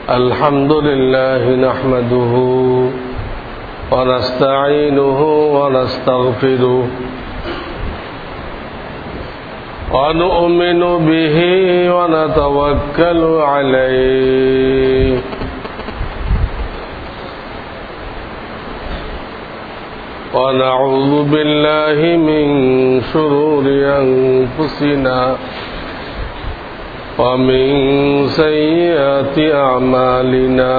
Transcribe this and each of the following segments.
الحمد لله نحمده ونستعينه ونستغفره ونؤمن به ونتوكل عليه ونعوذ بالله من شرور أنفسنا ومن سيئات أعمالنا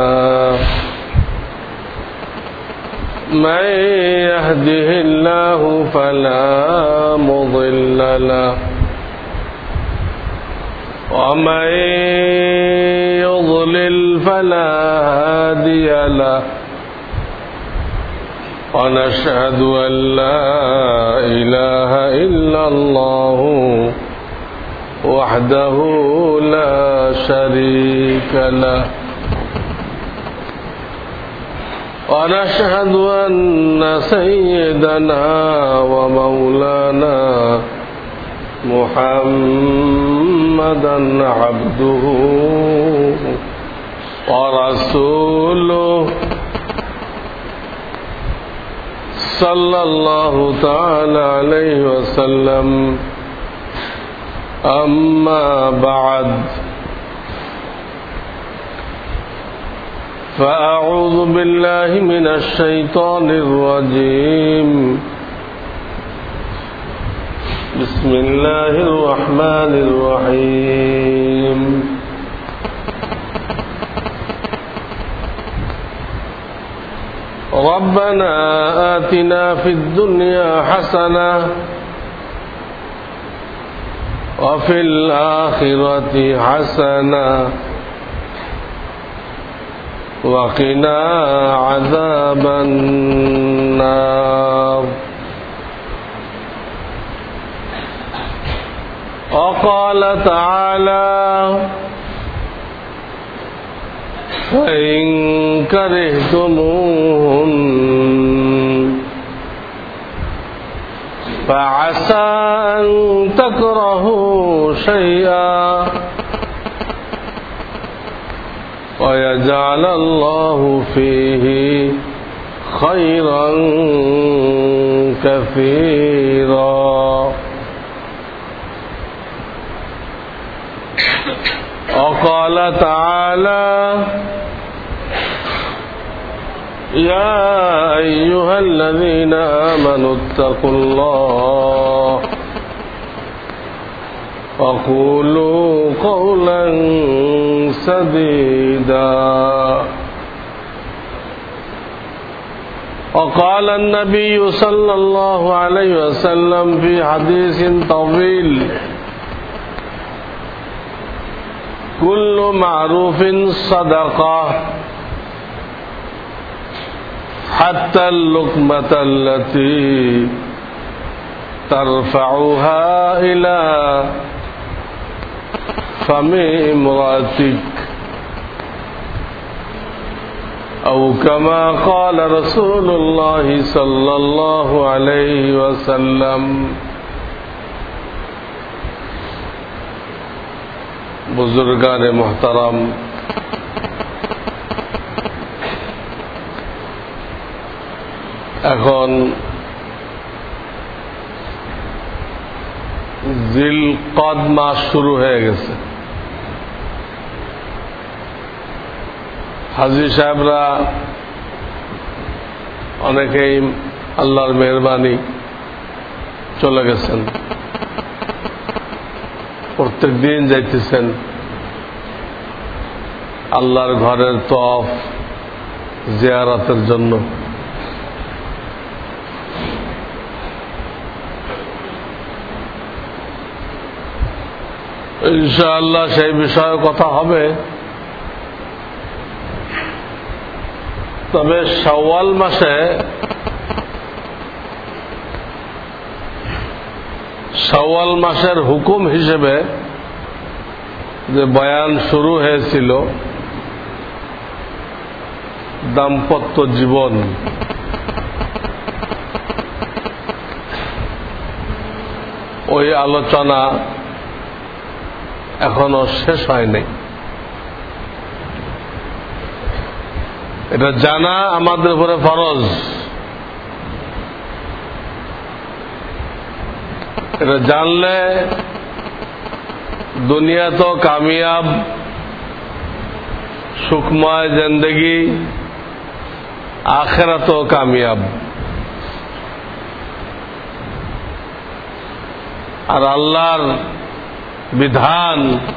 من يهده الله فلا مضل له ومن يضلل فلا هادي له ونشهد أن لا إله إلا الله وحده لا شريك له ونشهد أن سيدنا ومولانا محمدا عبده ورسوله صلى الله تعالى عليه وسلم أما بعد فأعوذ بالله من الشيطان الرجيم بسم الله الرحمن الرحيم ربنا آتنا في الدنيا حسنة وفي الآخرة حسنة وقنا عذاب النار وقال تعالى فإن كرهتموهن فعسى أن تكرهوا شيئا ويجعل الله فيه خيرا كثيرا وقال تعالى يا أيها الذين آمنوا اتقوا الله وقولوا قولا سديدا وقال النبي صلى الله عليه وسلم في حديث طويل كل معروف صدقة حتى اللقمة التي ترفعها إلى فم امرأتك أو كما قال رسول الله صلى الله عليه وسلم बुजुर्गान मोहतरम এখন জিলকদ মাস শুরু হয়ে গেছে। হাজী সাহেবরা অনেকেই আল্লাহর মেহেরবানি চলে গেছেন, প্রত্যেক দিন যাইতেছেন আল্লাহর ঘরের তওয়াফ জিয়ারতের জন্য। ইনশাআল্লাহ সেই বিষয়ে কথা হবে। তবে শাওয়াল মাসে শাওয়াল মাসের হুকুম হিসেবে যে বয়ান শুরু হয়েছিল দাম্পত্য জীবন, ওই আলোচনা এখনো শেষ হয় নাই। এটা জানা আমাদের উপরে ফরজ। এটা জানলে দুনিয়া তো কামিয়াব, সুখময় জিন্দেগি, আখিরাত তো কামিয়াব। আর আল্লাহর বিধান,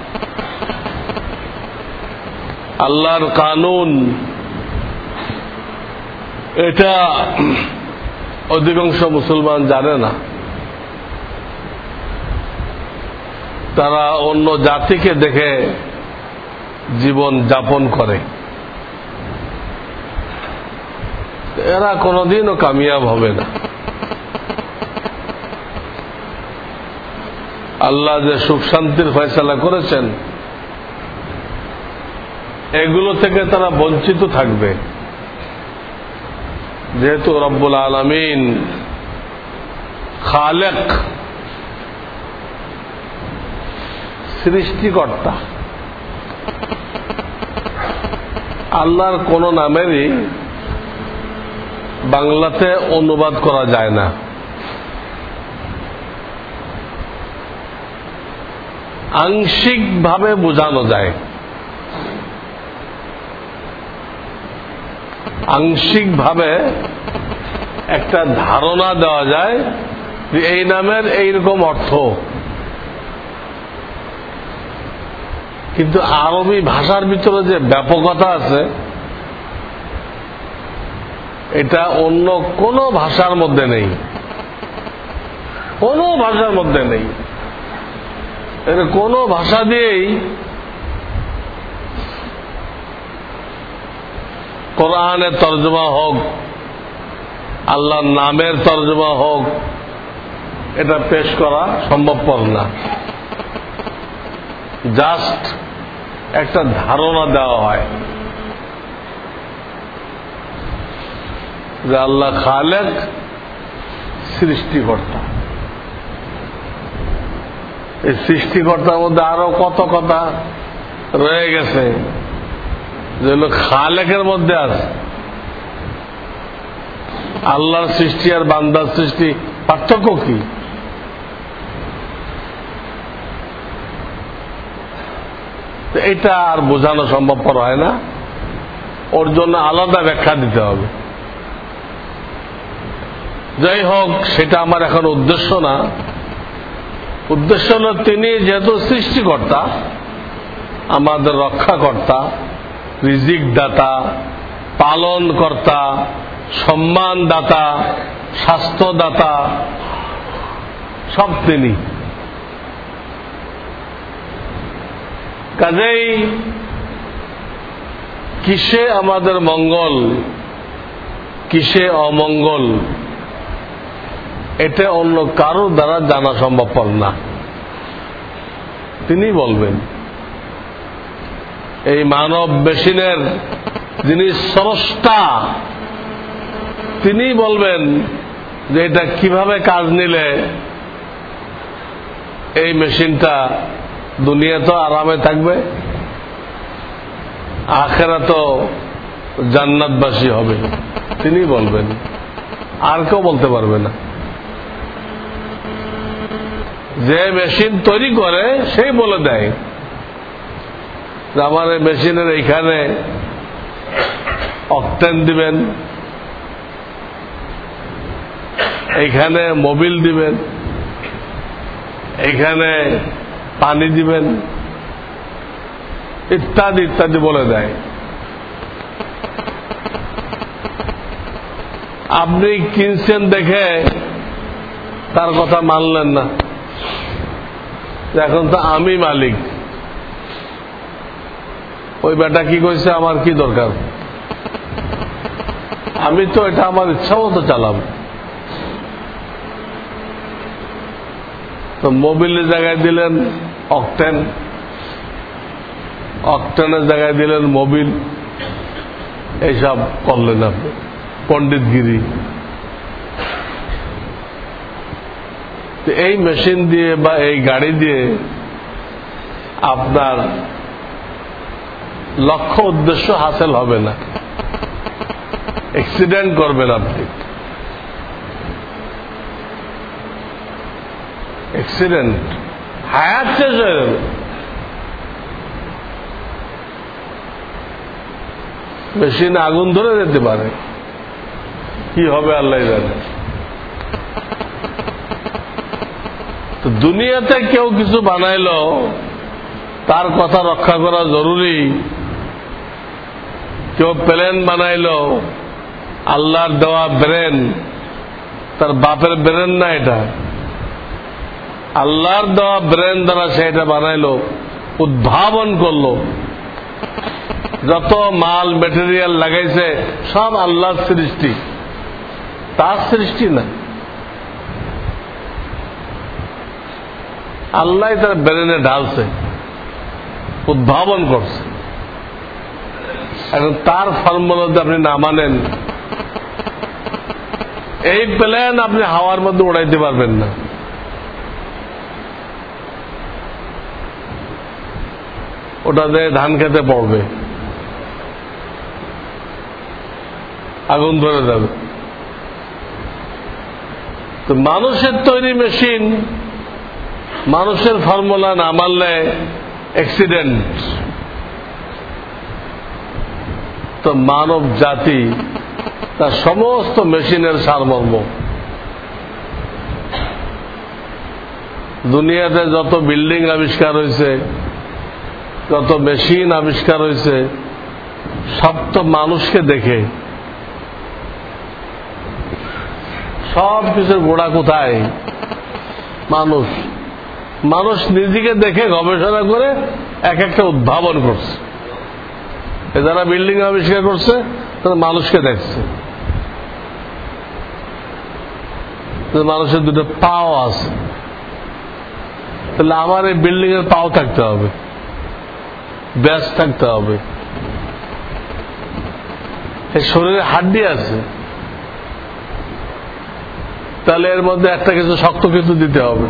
আল্লাহর কানুন, এটা অধিকাংশ মুসলমান জানে না। তারা অন্য জাতিকে দেখে জীবন যাপন করে। এরা কোনোদিনও কামিয়াব হবে না। আল্লাহ যে সুখ শান্তির ফয়সালা করেছেন, এগুলো থেকে তারা বঞ্চিত থাকবে। যেহেতু রব্বুল আলামিন খালেক, সৃষ্টিকর্তা, আল্লাহর কোন নামেরই বাংলাতে অনুবাদ করা যায় না। আংশিকভাবে বোঝানো যায়, আংশিকভাবে একটা ধারণা দেওয়া যায় যে এই নামের এইরকম অর্থ। কিন্তু আরবি ভাষার ভিতরে যে ব্যাপকতা আছে, এটা অন্য কোন ভাষার মধ্যে নেই, কোন ভাষার মধ্যে নেই। এটা কোন ভাষা দিয়েই, কোরআনের তর্জমা হোক, আল্লাহর নামের তর্জমা হোক, এটা পেশ করা সম্ভবপর না। জাস্ট একটা ধারণা দেওয়া হয় যে আল্লাহ খালেক, সৃষ্টিকর্তা। এই সৃষ্টিকর্তার মধ্যে আরো কত কথা রয়ে গেছে যেগুলো খালেকের মধ্যে আছে। আল্লাহর সৃষ্টি আর বান্দার সৃষ্টি পার্থক্য কি? এটা আর বোঝানো সম্ভবপর হয় না। ওর জন্য আলাদা ব্যাখ্যা দিতে হবে। যাই হোক, সেটা আমার এখন উদ্দেশ্য না। উদ্দেশ্য হল তিনি যেহেতু সৃষ্টিকর্তা, আমাদের রক্ষাকর্তা, রিজিক দাতা, পালন কর্তা, সম্মান দাতা, স্বাস্থ্যদাতা, সব তিনি। কাজেই কিসে আমাদের মঙ্গল, কিসে অমঙ্গল, এটা অন্য কারো দ্বারা জানা সম্ভবপর না। তিনি বলবেন। এই মানব মেশিনের যিনি স্রষ্টা, তিনি বলবেন যে এটা কিভাবে কাজ নিলে এই মেশিনটা দুনিয়া তো আরামে থাকবে, আখিরাত তো জান্নাতবাসী হবে। তিনি বলবেন, আর কেউ বলতে পারবে না। যে মেশিন তৈরি করে সেই বলে দেয় যে আমার এই মেশিনের এইখানে অকটেন দিবেন, এইখানে মোবিল দিবেন, এইখানে পানি দিবেন, ইত্যাদি ইত্যাদি বলে দেয়। আপনি কিনছেন দেখে তার কথা মানলেন না, এখন তো আমি মালিক। ওই বেটা কি কইছে, আমার কি দরকার, আমি তো এটা আমার ইচ্ছা মতো চালাম। তো মোবিলের জায়গায় দিলেন অকটেন, অকটেনের জায়গায় দিলেন মোবিল, এইসব করলেন আপনি পণ্ডিতগিরি। এই মেশিন দিয়ে বা এই গাড়ি দিয়ে আপনার লক্ষ্য উদ্দেশ্য হাসিল হবে না। অ্যাক্সিডেন্ট করবেন আপনি, অ্যাক্সিডেন্ট, হায়াত শেষ হয়ে যাবে। মেশিনে আগুন ধরে যেতে পারে, কি হবে আল্লাহ জানে। তো দুনিয়াতে কেউ কিছু বানাইলো, তার কথা রক্ষা করা জরুরি। কেউ প্লেন বানাইলো, আল্লাহর দেওয়া ব্রেন, তার বাপের ব্রেন না এটা, আল্লাহর দেওয়া ব্রেন দ্বারা সেটা বানাইলো, উদ্ভাবন করলো। যত মাল ম্যাটেরিয়াল লাগাইছে সব আল্লাহর সৃষ্টি, তার সৃষ্টি না। আল্লাহ তার ব্রেনে ঢালছে, উদ্ভাবন করছে। এখন তার ফর্মুলা যদি আপনি না মানেন, এই প্লেন আপনি হাওয়ার মধ্যে উড়াইতে পারবেন না। ওটা দিয়ে ধান খেতে পড়বে, আগুন ধরে যাবে। তো মানুষের তৈরি মেশিন, মানুষের ফর্মুলা না মানলে অ্যাক্সিডেন্ট। তো মানব জাতি তার সমস্ত মেশিনের সারমর্ম। দুনিয়াতে যত বিল্ডিং আবিষ্কার হয়েছে, যত মেশিন আবিষ্কার হয়েছে, সব তো মানুষকে দেখে। সব কিছুর গোড়া কোথায়? মানুষ। মানুষ নিজেকে দেখে গবেষণা করে এক একটা উদ্ভাবন করছে। যারা বিল্ডিং আবিষ্কার করছে তারা মানুষকে দেখছে। মানুষের দুটো পাও আছে, তাহলে আমার এই বিল্ডিং এর পাও থাকতে হবে, ব্যাস থাকতে হবে। এই শরীরে হাড্ডি আছে, তাহলে এর মধ্যে একটা কিছু শক্ত কিছু দিতে হবে।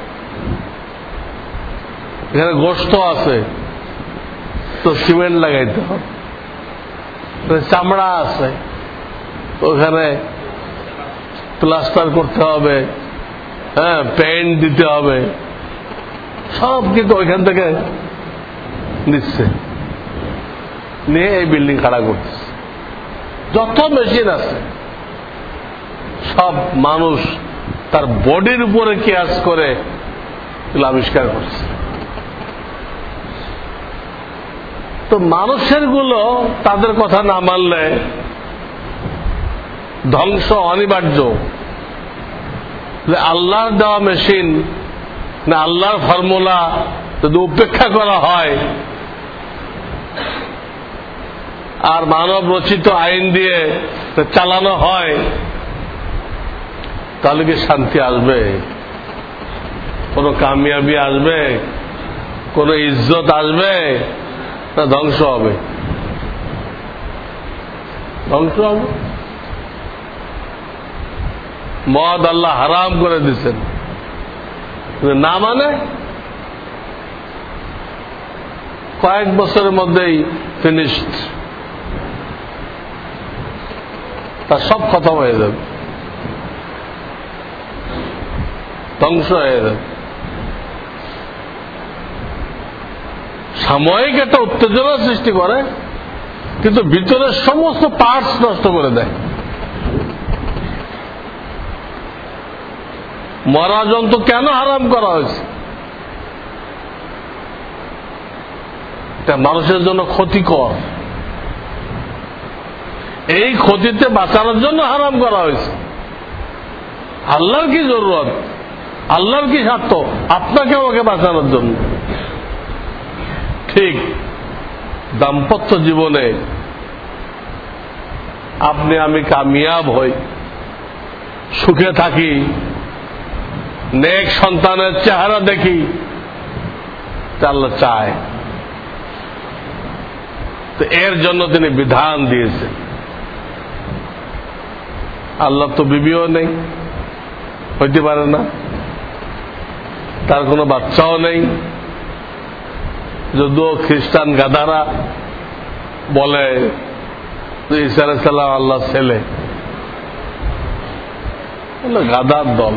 এখানে গোশত আছে, তো সিমেন্ট লাগাইতে হবে। চামড়া আছে, ওখানে প্লাস্টার করতে হবে, হ্যাঁ, পেইন্ট দিতে হবে। সব কিন্তু ওইখান থেকে নিচ্ছে, নিয়ে এই বিল্ডিং খাড়া করতেছে। যত মেশিন আছে সব মানুষ তার বডির উপরে কিয়াস করে আবিষ্কার করছে। তো মানুষের গুলো তাদের কথা না মানলে ধ্বংস অনিবার্য। আল্লাহর দেওয়া মেশিন না আল্লাহর ফর্মুলা যদি উপেক্ষা করা হয় আর মানব রচিত আইন দিয়ে চালানো হয়, তাহলে কি শান্তি আসবে? কোন কামিয়াবি আসবে? কোন ইজ্জত আসবে? না ধ্বংস হবে? ধ্বংস হবে। মদ আল্লাহ হারাম করে দিচ্ছেন, না মানে কয়েক বছরের মধ্যেই ফিনিশড, তার সব খতম হয়ে যাবে, ধ্বংস হয়ে যাবে। সাময়িক একটা উত্তেজনা সৃষ্টি করে, কিন্তু ভিতরের সমস্ত পার্টস নষ্ট করে দেয়। মরা জন্তু কেন হারাম করা হয়েছে? এটা মানুষের জন্য ক্ষতিকর। এই ক্ষতিতে বাঁচানোর জন্য হারাম করা হয়েছে। আল্লাহর কি জরুরত, আল্লাহর কি স্বার্থ আপনাকে আমাকে বাঁচানোর জন্য? ঠিক দাম্পত্য জীবনে আপনি আমি কামিয়াব হই, সুখে থাকি, নেক সন্তানের চেহারা দেখি, আল্লাহ চায়। তো এর জন্য তিনি বিধান দিয়েছেন। আল্লাহ তো বিবিও নেই, হইতে পারে না, তার কোনো বাচ্চাও নেই। যদিও খ্রিস্টান গাধারা বলে ঈসা আলাইহিস সালাম আল্লাহর ছেলে, গাধার দল।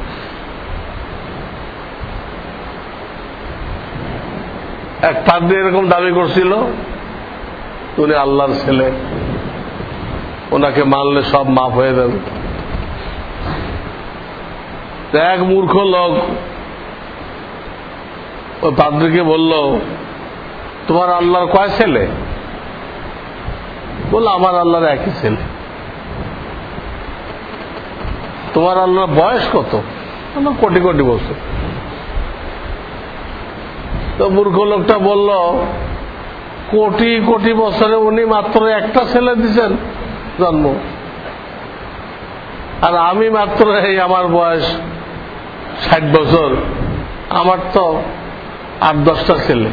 এক পাদ্রী এরকম দাবি করছিল উনি আল্লাহর ছেলে, ওনাকে মানলে সব মাফ হয়ে যাবে। এক মূর্খ লোক ওই পাদ্রীকে বলল, তোমার আল্লাহর কয় ছেলে? বলল, আমার আল্লাহর একই ছেলে। তোমার আল্লাহর বয়স কত? কোটি কোটি বছর। তো মূর্খ লোকটা বলল, কোটি কোটি বছরে উনি মাত্র একটা ছেলে দিচ্ছেন জন্ম, আর আমি মাত্র এই আমার বয়স 60 বছর, আমার তো 8-10টা ছেলে।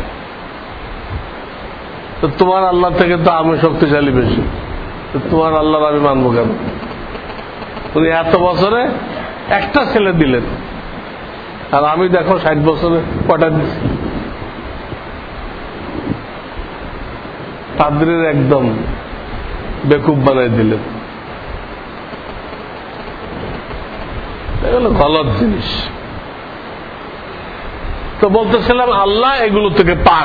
তো তোমার আল্লাহ থেকে তো আমি শক্তিশালী বেশি, তোমার আল্লাহর আমি মানবো কেন? উনি এত বছরে একটা ছেলে দিলেন, আর আমি দেখো 60 বছরে কটা দিচ্ছি। পাদ্রীর একদম বেকুব বানাই দিলেন। এগুলো গলত জিনিস। তো বলতেছিলাম আল্লাহ এগুলো থেকে পাক।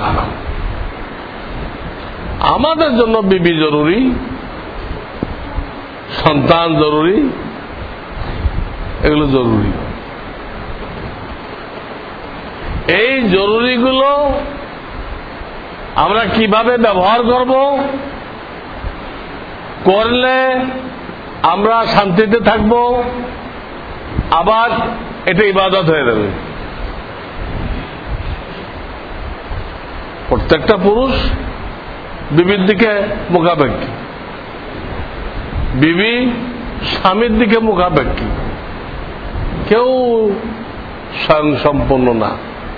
আমাদের জন্য বিবি জরুরি, সন্তান জরুরি, এগুলো জরুরি। এই জরুরিগুলো আমরা কিভাবে ব্যবহার করব, করলে আমরা শান্তিতে থাকব, আবার এটা ইবাদত হয়ে যাবে। প্রত্যেকটা পুরুষ বিবির দিকে মুখাপেক্ষী, বিবি স্বামীর দিকে মুখাপেক্ষী, কেউ স্বয়ং সম্পূর্ণ না।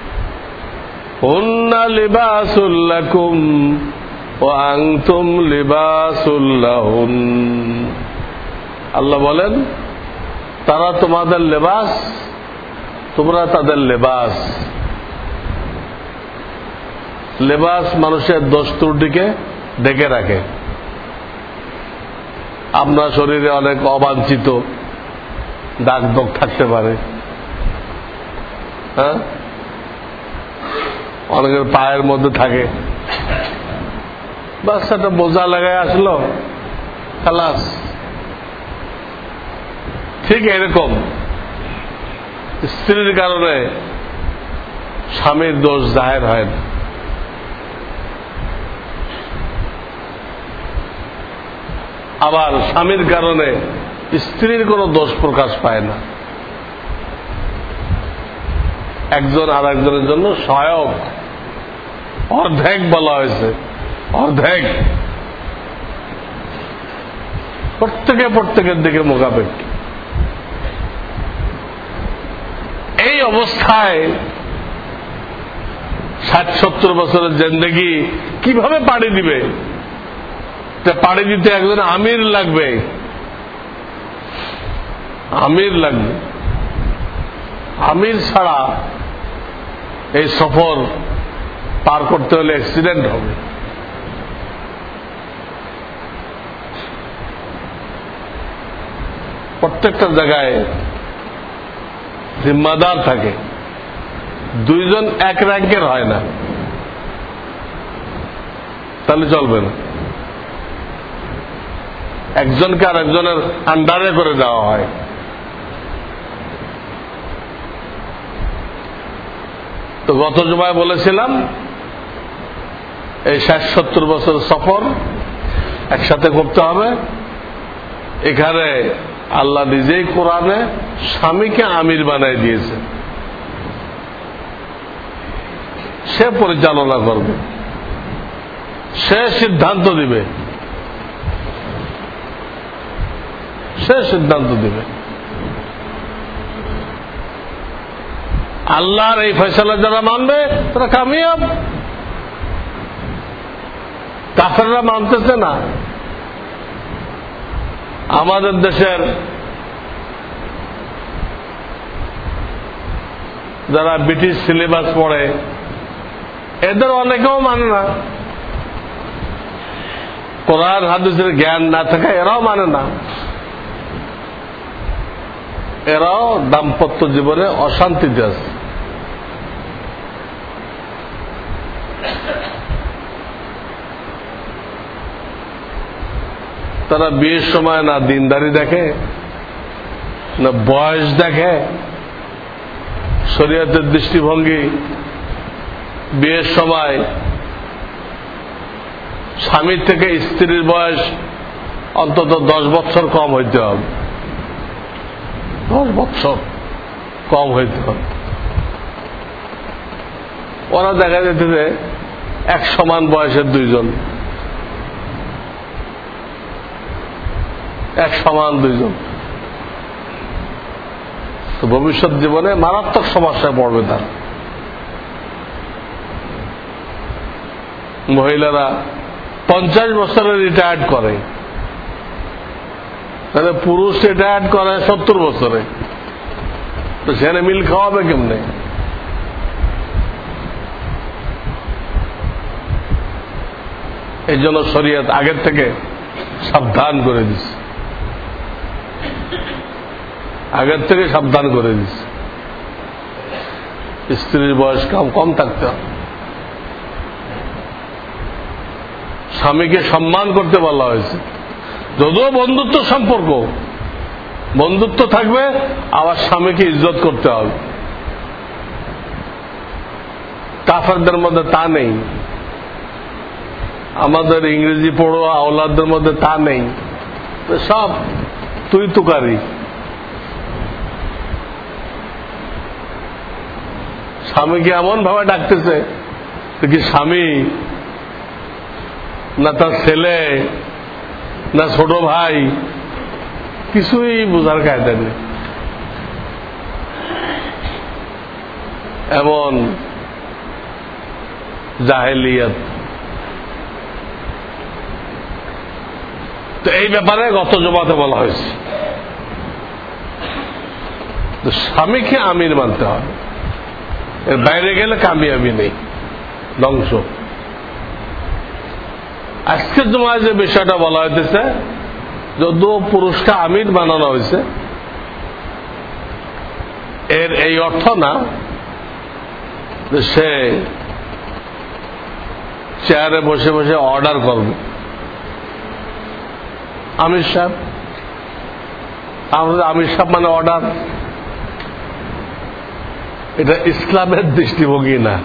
হুন্না লিবাসুল লাকুম ওয়া আনতুম লিবাসুল লাহুন। আল্লাহ বলেন, তারা তোমাদের লেবাস, তোমরা তাদের লেবাস। লেবাস মানুষের দোষ ত্রুটিকে ঢেকে রাখে। আপনার শরীরে অনেক অবাঞ্ছিত দাগ দাগ থাকতে পারে, হ্যাঁ, অনেকের পায়ের মধ্যে থাকে, বাস একটা বোঝা লাগায় আসলো, খালাস। ঠিক এরকম স্ত্রীর কারণে স্বামীর দোষ জাহের হয় না। আবার স্বামীর কারণে স্ত্রীর কোনো দোষ প্রকাশ পায় না। একজন আর একজনের জন্য সহায়ক। অর্ধেক বলা হয়েছে, অর্ধেক। প্রত্যেকের দিকে মুখাপেক্ষী। এই অবস্থায় 60-70 বছরের জিন্দেগি কিভাবে পাড়ি দিবে? পাড়ি দিতে একজন আমির লাগবে, আমির লাগবে। আমির ছাড়া এই সফর পার করতে হলে অ্যাক্সিডেন্ট হবে। প্রত্যেকটা জায়গায় জিম্মাদার থাকে, দুইজন এক র্যাঙ্কের হয় না, তাহলে চলবে না। একজনকে আর একজনের আন্ডারে করে দেওয়া হয়। তো গত জুমায় বলেছিলাম এই 60-70 বছর সফর একসাথে করতে হবে। এখানে আল্লাহ নিজেই কোরআনে স্বামীকে আমির বানাই দিয়েছে, সে পরিচালনা করবে, সে সিদ্ধান্ত দিবে, সে সিদ্ধান্ত দিবে। আল্লাহর এই ফয়সালা যারা মানবে তারা কামিয়াব। কাফেররা মানতেছে না। আমাদের দেশের যারা ব্রিটিশ সিলেবাস পড়ে এদের অনেকেও মানে না। কোরআন হাদিসের জ্ঞান না থাকা এরাও মানে না, এরাও দাম্পত্য জীবনে অশান্তিতে আছে। তারা বিয়ের সময় না দিনদারি দেখে, না বয়স দেখে, শরীয়তের দৃষ্টিভঙ্গি। বিয়ের সময় স্বামীর থেকে স্ত্রীর বয়স অন্তত 10 বছর কম হইতে হবে, 10 বছর কম হইতে হবে। ওরা দেখা যেতে যে এক সমান বয়সের দুইজন, এক সমান দুইজন, তো ভবিষ্যৎ জীবনে মারাত্মক সমস্যায় পড়বে তার। মহিলারা 50 বছরে রিটায়ার্ড করে, তাহলে পুরুষ রিটায়ার্ড করে 70 বছরে, তো সেখানে মিল খাওয়াবে কেমনে? এই জন্য শরীয়ত আগের থেকে সাবধান করে দিচ্ছে, আগের থেকে সাবধান করে দিচ্ছে। স্ত্রীর বয়স কম থাকতে হবে, স্বামীকে সম্মান করতে বলা হয়েছে। যদিও বন্ধুত্ব সম্পর্ক, বন্ধুত্ব থাকবে, আবার স্বামীকে ইজ্জত করতে হবে। কাফেরদের মধ্যে তা নেই, আমাদের ইংরেজি পড়ো আওলাদদের মধ্যে তা নেই, সব তুই তুকারি। স্বামীকে এমন ভাবে ডাকতেছে কি স্বামী না তার ছেলে না ছোট ভাই, কিছুই বোঝার কায়দা নেই। এমন জাহেলিয়াত। তো এই ব্যাপারে গত জমাতে বলা হয়েছে স্বামীকে আমির মানতে হবে, এর বাইরে গেলে কামিয়াবি নেই, ধ্বংস। আজকের জমায় যে বিষয়টা বলা হইতেছে, যদিও পুরুষকে আমির বানানো হয়েছে, এর এই অর্থ না যে সে চেয়ারে বসে বসে অর্ডার করবে। আমির সাহেব, আমাদের আমির সাহেব মানে অর্ডার, এটা ইসলামের দৃষ্টিভঙ্গি না।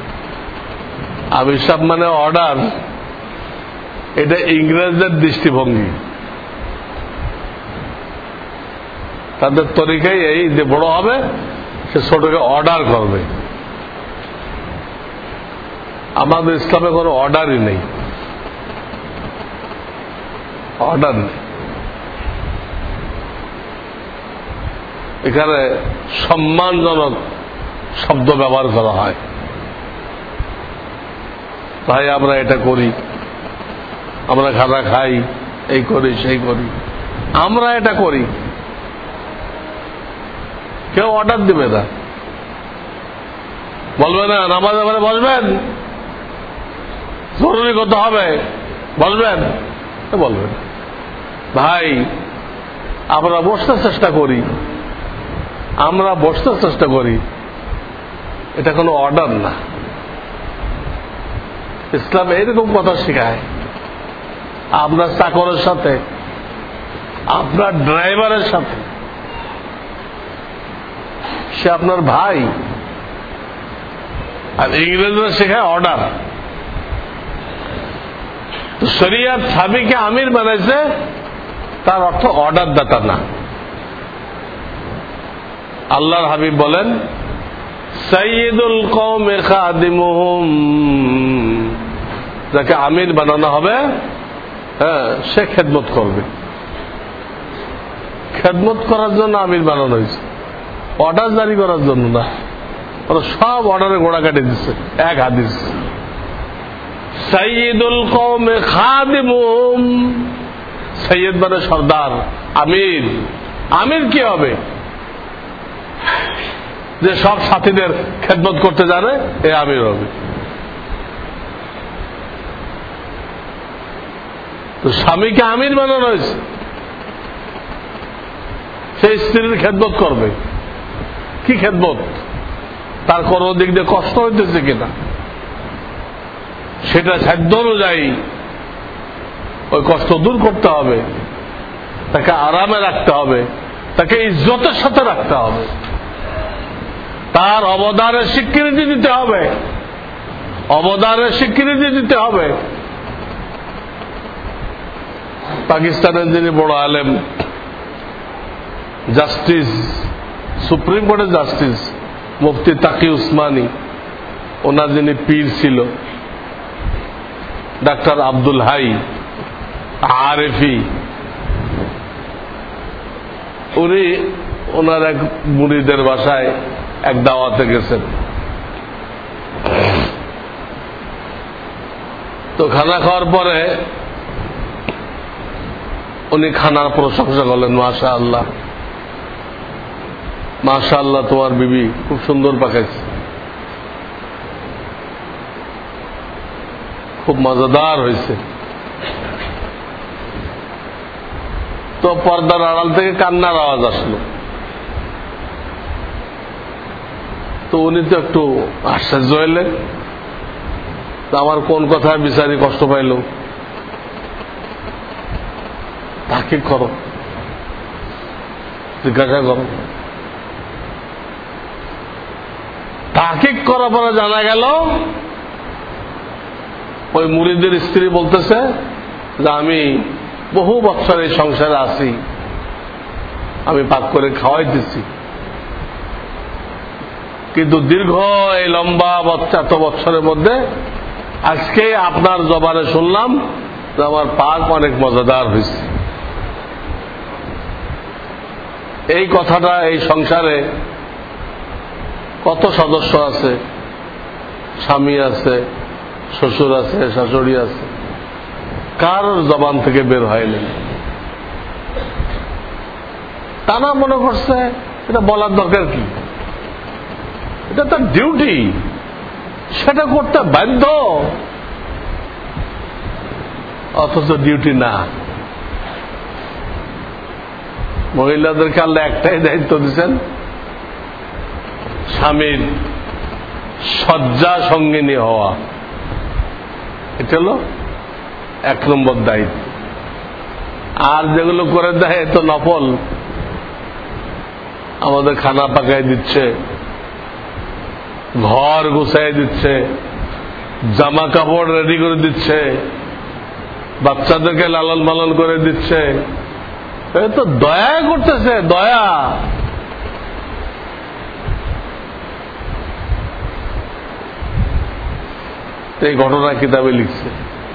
আমির সাহেব মানে অর্ডার, এটা ইংরেজদের দৃষ্টিভঙ্গি। তাদের তরিকায় এই যে বড় হবে সে ছোটকে অর্ডার করবে। আমাদের ইসলামে কোনো অর্ডারই নেই, অর্ডার নেই। এখানে সম্মানজনক শব্দ ব্যবহার করা হয়, ভাই আমরা এটা করি, আমরা খানা খাই, এই করি সেই করি, আমরা এটা করি। কেউ অর্ডার দিবে না, বলবে না নামাজের ঘরে বসবেন, জরুরি করতে হবে, বসবেন, বলবেন ভাই আমরা বসতে চেষ্টা করি, আমরা বসতে চেষ্টা করি, এটা কোনো অর্ডার না। ইসলাম এরকম কথা শেখায়। আপনার চাকরের সাথে, আপনার ড্রাইভারের সাথে, সে আপনার ভাই। আর ইংরেজরা শেখায় অর্ডার। তো শরিয়ত স্বামীকে আমির বানাইছে, তার অর্থ অর্ডার দাতা না। আল্লাহর হাবিব বলেন সাইয়্যিদুল কওমে খাদিমুহুম, যাকে আমির বানানো হবে সে খেদমত করবে। খেদমত করার জন্য আমির বানানো হয়েছে, অর্ডার জারি করার জন্য না। ওরা সব অর্ডারে গোড়া কাটে দিচ্ছে। এক হাদিস সাইয়্যিদুল কওমে খাদিমুহুম, সৈয়দ মানে সর্দার, আমির। আমির কি হবে? যে সব সাথীদের খেদমত করতে জানে, এ আমির হবে। তো স্বামীকে আমির বানানো হয়েছে, সে স্ত্রীর খেদমত করবে। কি খেদমত? তার কোন দিক দিয়ে কষ্ট হইতেছে কিনা সেটা সাধ্য অনুযায়ী ওই কষ্ট দূর করতে হবে, তাকে আরামে রাখতে হবে, তাকে ইজ্জতের সাথে রাখতে হবে, তার অবদানের স্বীকৃতি দিতে হবে, অবদানের স্বীকৃতি দিতে হবে। পাকিস্তানের যিনি বড় আলেম, জাস্টিস, সুপ্রিম কোর্টের জাস্টিস মুফতি তাকি উসমানী, ওনার যিনি পীর ছিল ডাক্তার আব্দুল হাই আরেফি, উনি ওনার এক মুরিদের বাসায় এক দাওয়াতে গেছেন। তো খানা খাওয়ার পরে উনি খানার প্রশংসা করলেন, মাশা আল্লাহ, মাশা আল্লাহ, তোমার বিবি খুব সুন্দর পাকাইছে, খুব মজাদার হয়েছে। তো পর্দার আড়াল থেকে কান্নার আওয়াজ আসলো। তো উনি তো একটু আশ্চর্য হইলেন, আমার কোন কথায় বিচারি কষ্ট পাইল, তাকে করো, জিজ্ঞাসা করো। তাকে করার পরে জানা গেল ওই মুরিদের স্ত্রী বলতেছে যে আমি বহু বছর এই সংসারে আছি, আমি পাক করে খাওয়াইতেছি, কিন্তু দীর্ঘ এই লম্বা এত বছরের মধ্যে আজকে আপনার জবানে শুনলাম যে আমার পাক অনেক মজাদার হয়েছে। এই কথাটা এই সংসারে কত সদস্য আছে, স্বামী আছে, শ্বশুর আছে, শাশুড়ি আছে, কার জবান থেকে বের হয়নি। তা না মনে করছে এটা বলার দরকার কি, এটা তার ডিউটি, সেটা করতে বাধ্য, অথচ ডিউটি না। মহিলাদেরকে আল্লাহ একটাই দায়িত্ব দিচ্ছেন, স্বামীর শয্যা সঙ্গিনী হওয়া, এটা হলো 1 নম্বর দায়িত্ব। আর যেগুলো করে দেয় তো নফল, আমাদের খানা পাকাই দিচ্ছে, ঘর গুছাই দিচ্ছে, জামা কাপড় রেডি করে দিচ্ছে, বাচ্চাদেরকে লালন পালন করে দিচ্ছে, এ তো দয়া করতেছে, দয়া। এই ঘটনা কিতাবে লিখছে,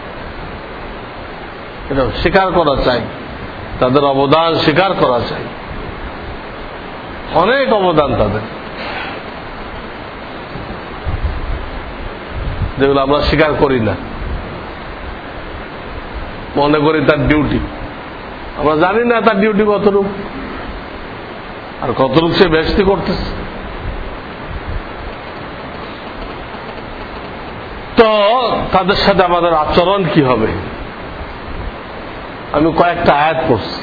এটা স্বীকার করা চাই, তাদের অবদান স্বীকার করা চাই, অনেক অবদান তাদের, যেগুলো আমরা স্বীকার করি না, মনে করি তার ডিউটি। আমরা জানি না তার ডিউটি কতটুক, আর কতটুক সে বেশি করতেছে। তো তাদের সাথে আমাদের আচরণ কি হবে? আমি কয়েকটা আয়াত পড়ছি,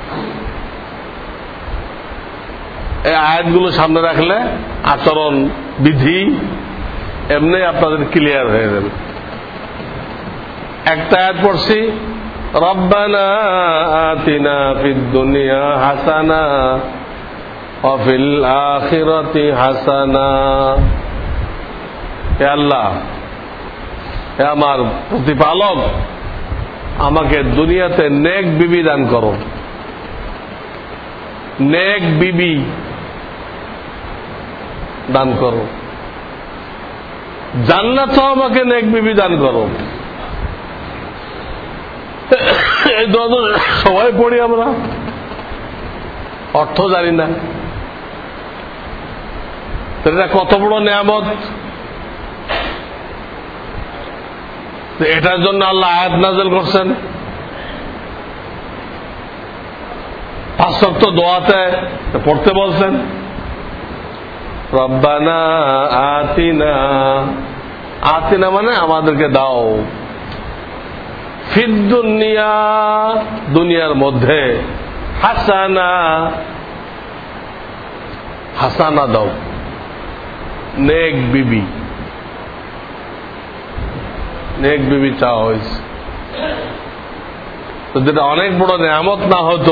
এই আয়াতগুলো সামনে রাখলে আচরণ বিধি এমনি আপনাদের ক্লিয়ার হয়ে যাবে। একটা আয়াত পড়ছি, রব্বানা আতিনা ফিদ দুনিয়া হাসানা ওয়া ফিল আখিরাতি হাসানা। হে আল্লাহ, হে আমার প্রতিপালক, আমাকে দুনিয়াতে নেক বিবি দান করো, নেক বিবি দান করো, জান্নাত আমাকে নেক বিবি দান করো। এই দোয়া তো সবাই পড়ি আমরা, অর্থ জানি না, এটা কত বড় নিয়ামত। এটার জন্য আল্লাহ আয়াত নাযিল করছেন। 5 ওয়াক্ত দোয়াতে পড়তে বলছেন, রব্বানা আতিনা, আতিনা মানে আমাদেরকে দাও, ফিদ দুনিয়া, দুনিয়ার মধ্যে, হাসানা, হাসানা দাও, নেক বিবি, নেক বিবি চাওয়া হয়েছে। তো যেটা অনেক বড় নেয়ামত না হতো,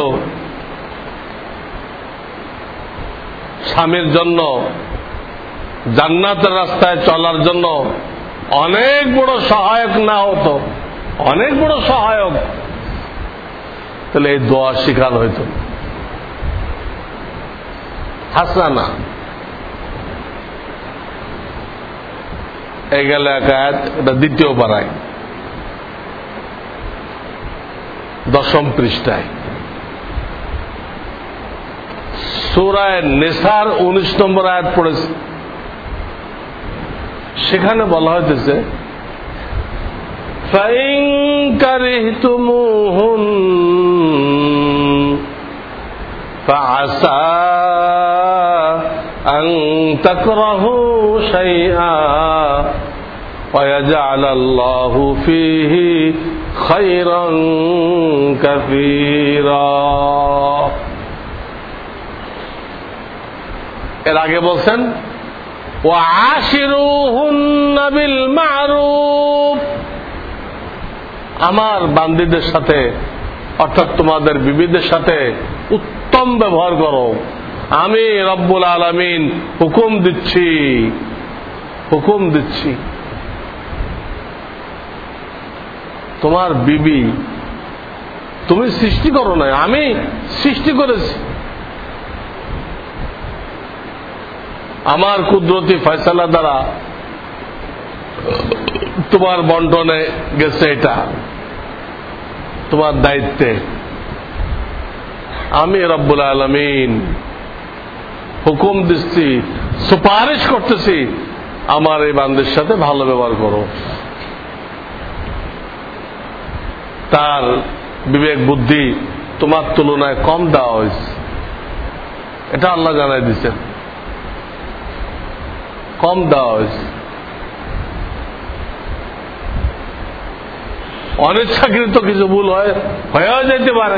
স্বামীর জন্য জান্নাতের রাস্তায় চলার জন্য অনেক বড় সহায়ক না হতো, অনেক বড় সহায়ক, তাহলে এই দোয়া শিখানো হইত। হাসানা এই গেল এক আয়াত, এটা দ্বিতীয় পারায় 10 পৃষ্ঠায়। সূরা নিসার 19 নম্বর আয়াত পড়েছে, সেখানে বলা হইতেছে ফাইন কারিহতুমুহুন ফাআসা আন তাকরাহু শাইআ ওয়া ইয়াজআলাল্লাহু ফীহি খায়রান কাসীরা। এর আগে বলছেন ওয়াশিরুহুন্না বিল মারুফ, আমার বান্দীদের সাথে অর্থাৎ তোমাদের বিবিদের সাথে উত্তম ব্যবহার করো। আমি রব্বুল আলামিন হুকুম দিচ্ছি, হুকুম দিচ্ছি। তোমার বিবি তুমি সৃষ্টি করো না, আমি সৃষ্টি করেছি। আমার কুদরতি ফয়সালা দ্বারা তোমার বন্টনে গেছে, এটা তোমার দায়িত্বে। আমি রব্বুল আলামিন হুকুম দিচ্ছি, সুপারিশ করতেছি, আমার এই বান্দির সাথে ভালো ব্যবহার করো। তার বিবেক বুদ্ধি তোমার তুলনায় কম দেওয়া হয়েছে, এটা আল্লাহ জানাই দিচ্ছেন, কম দেওয়া হয়েছে। অনিচ্ছাকৃত কিছু ভুল হয়েও যেতে পারে,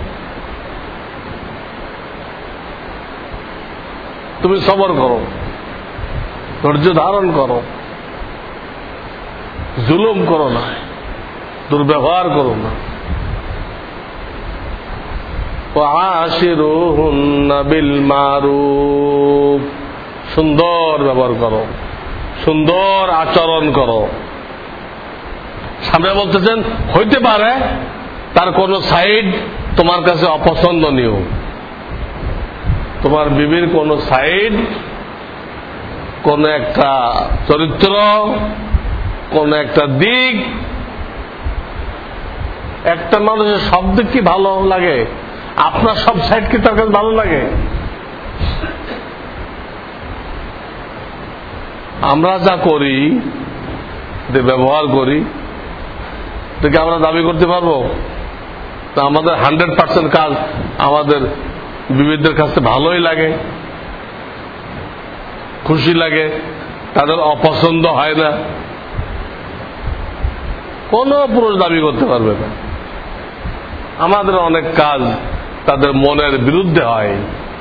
তুমি সবর করো, ধৈর্য ধারণ করো, জুলুম করো না, দুর্ব্যবহার করো না। ওয়াশিরুহুন্না বিল মারুফ, সুন্দর ব্যবহার করো, সুন্দর আচরণ করো। সামনে বলতেছেন হইতে পারে তার কোন সাইড তোমার কাছে অপছন্দনীয়, তোমার বিবির কোন সাইড, কোন একটা চরিত্র, কোন একটা দিক। একটা মানুষের সব দিক কি ভালো লাগে? আপনার সব সাইড কি তার কাছে ভালো লাগে? আমরা যা করি, যে ব্যবহার করি, এটাকে আমরা দাবি করতে পারবো? তা আমাদের 100% কাজ আমাদের বিবিদের কাছে ভালোই লাগে, খুশি লাগে, তাদের অপছন্দ হয় না, কোন পুরুষ দাবি করতে পারবে না। আমাদের অনেক কাজ তাদের মনের বিরুদ্ধে হয়,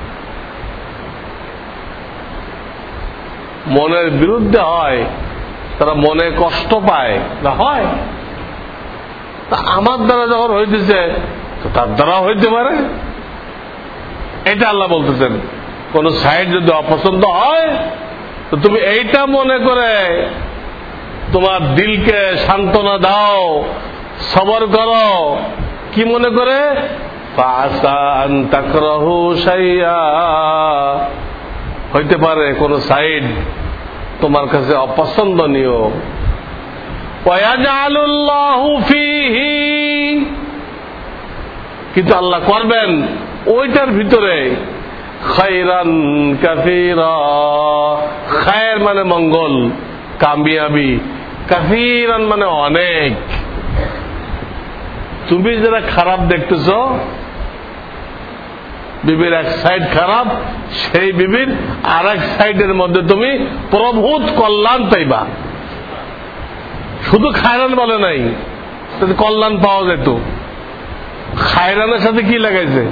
মনের বিরুদ্ধে হয়, তারা মনে কষ্ট পায় না, হয়। তা আমার দ্বারা যখন হইতেছে তো তার দ্বারা হইতে পারে, এটা আল্লাহ বলতেছেন। কোন সাইড যদি অপছন্দ হয় তো তুমি এইটা মনে করে তোমার দিলকে সান্ত্বনা দাও, সবর করো। কি মনে করে? ফাসা আন তাকরাহু শাইআ, হইতে পারে কোন সাইড তোমার কাছে অপছন্দনীয়। ওয়ায়াজআলুল্লাহু ফীহি, কিন্তু আল্লাহ করবেন ওইটার ভিতরে খায়রান কাসীরা, খায়ের মানে মঙ্গল, কামিয়াবি, কাসীরান মানে অনেক। তুমি যারা খারাপ দেখতেছ, বিবির এক সাইড খারাপ, সেই বিবির আর এক সাইডের মধ্যে তুমি প্রভূত কল্যাণ পাইবা। শুধু খায়রান বলে নাই, কল্যাণ পাওয়া যেত। খায়রানের সাথে কি লাগাইছে?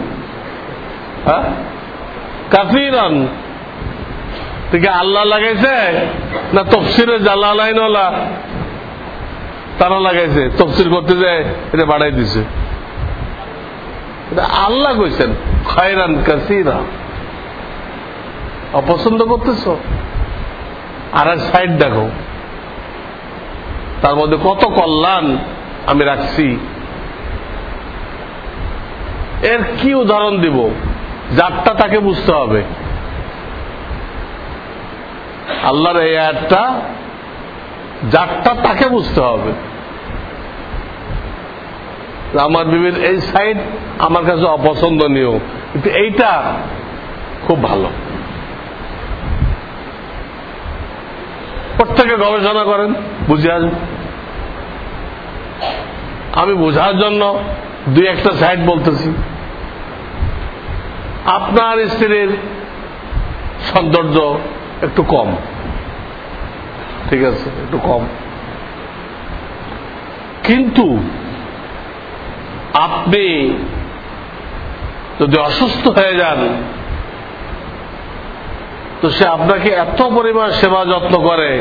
কাফিরান থেকে আল্লাহ লাগাইছে না তফসিরে জালালাইনওয়ালা তারা লাগাইছে? তফসির করতে যায় এটা বাড়াই দিছে। এটা আল্লাহ কইছেন খায়রান কাসীরা। অপছন্দ করতেছ? আর এক সাইড দেখো, তার মধ্যে কত কল্যাণ আমি রাখছি। এর কি উদাহরণ দিব? যারটা তাকে বুঝতে হবে। আল্লাহর এই আয়াতটা যারটা তাকে বুঝতে হবে। আমার বিবির এই সাইড আমার কাছে অপছন্দনীয়, কিন্তু এইটা খুব ভালো। প্রত্যেকে গবেষণা করেন, বুঝে আসবেন। আমি বোঝার জন্য দুই একটা সাইড বলতেছি। আপনার স্ত্রীর সৌন্দর্য একটু কম, ঠিক আছে, একটু কম, কিন্তু আপনি যদি অসুস্থ হয়ে যান তো সে আপনাকে এত পরিমাণ সেবা যত্ন করে,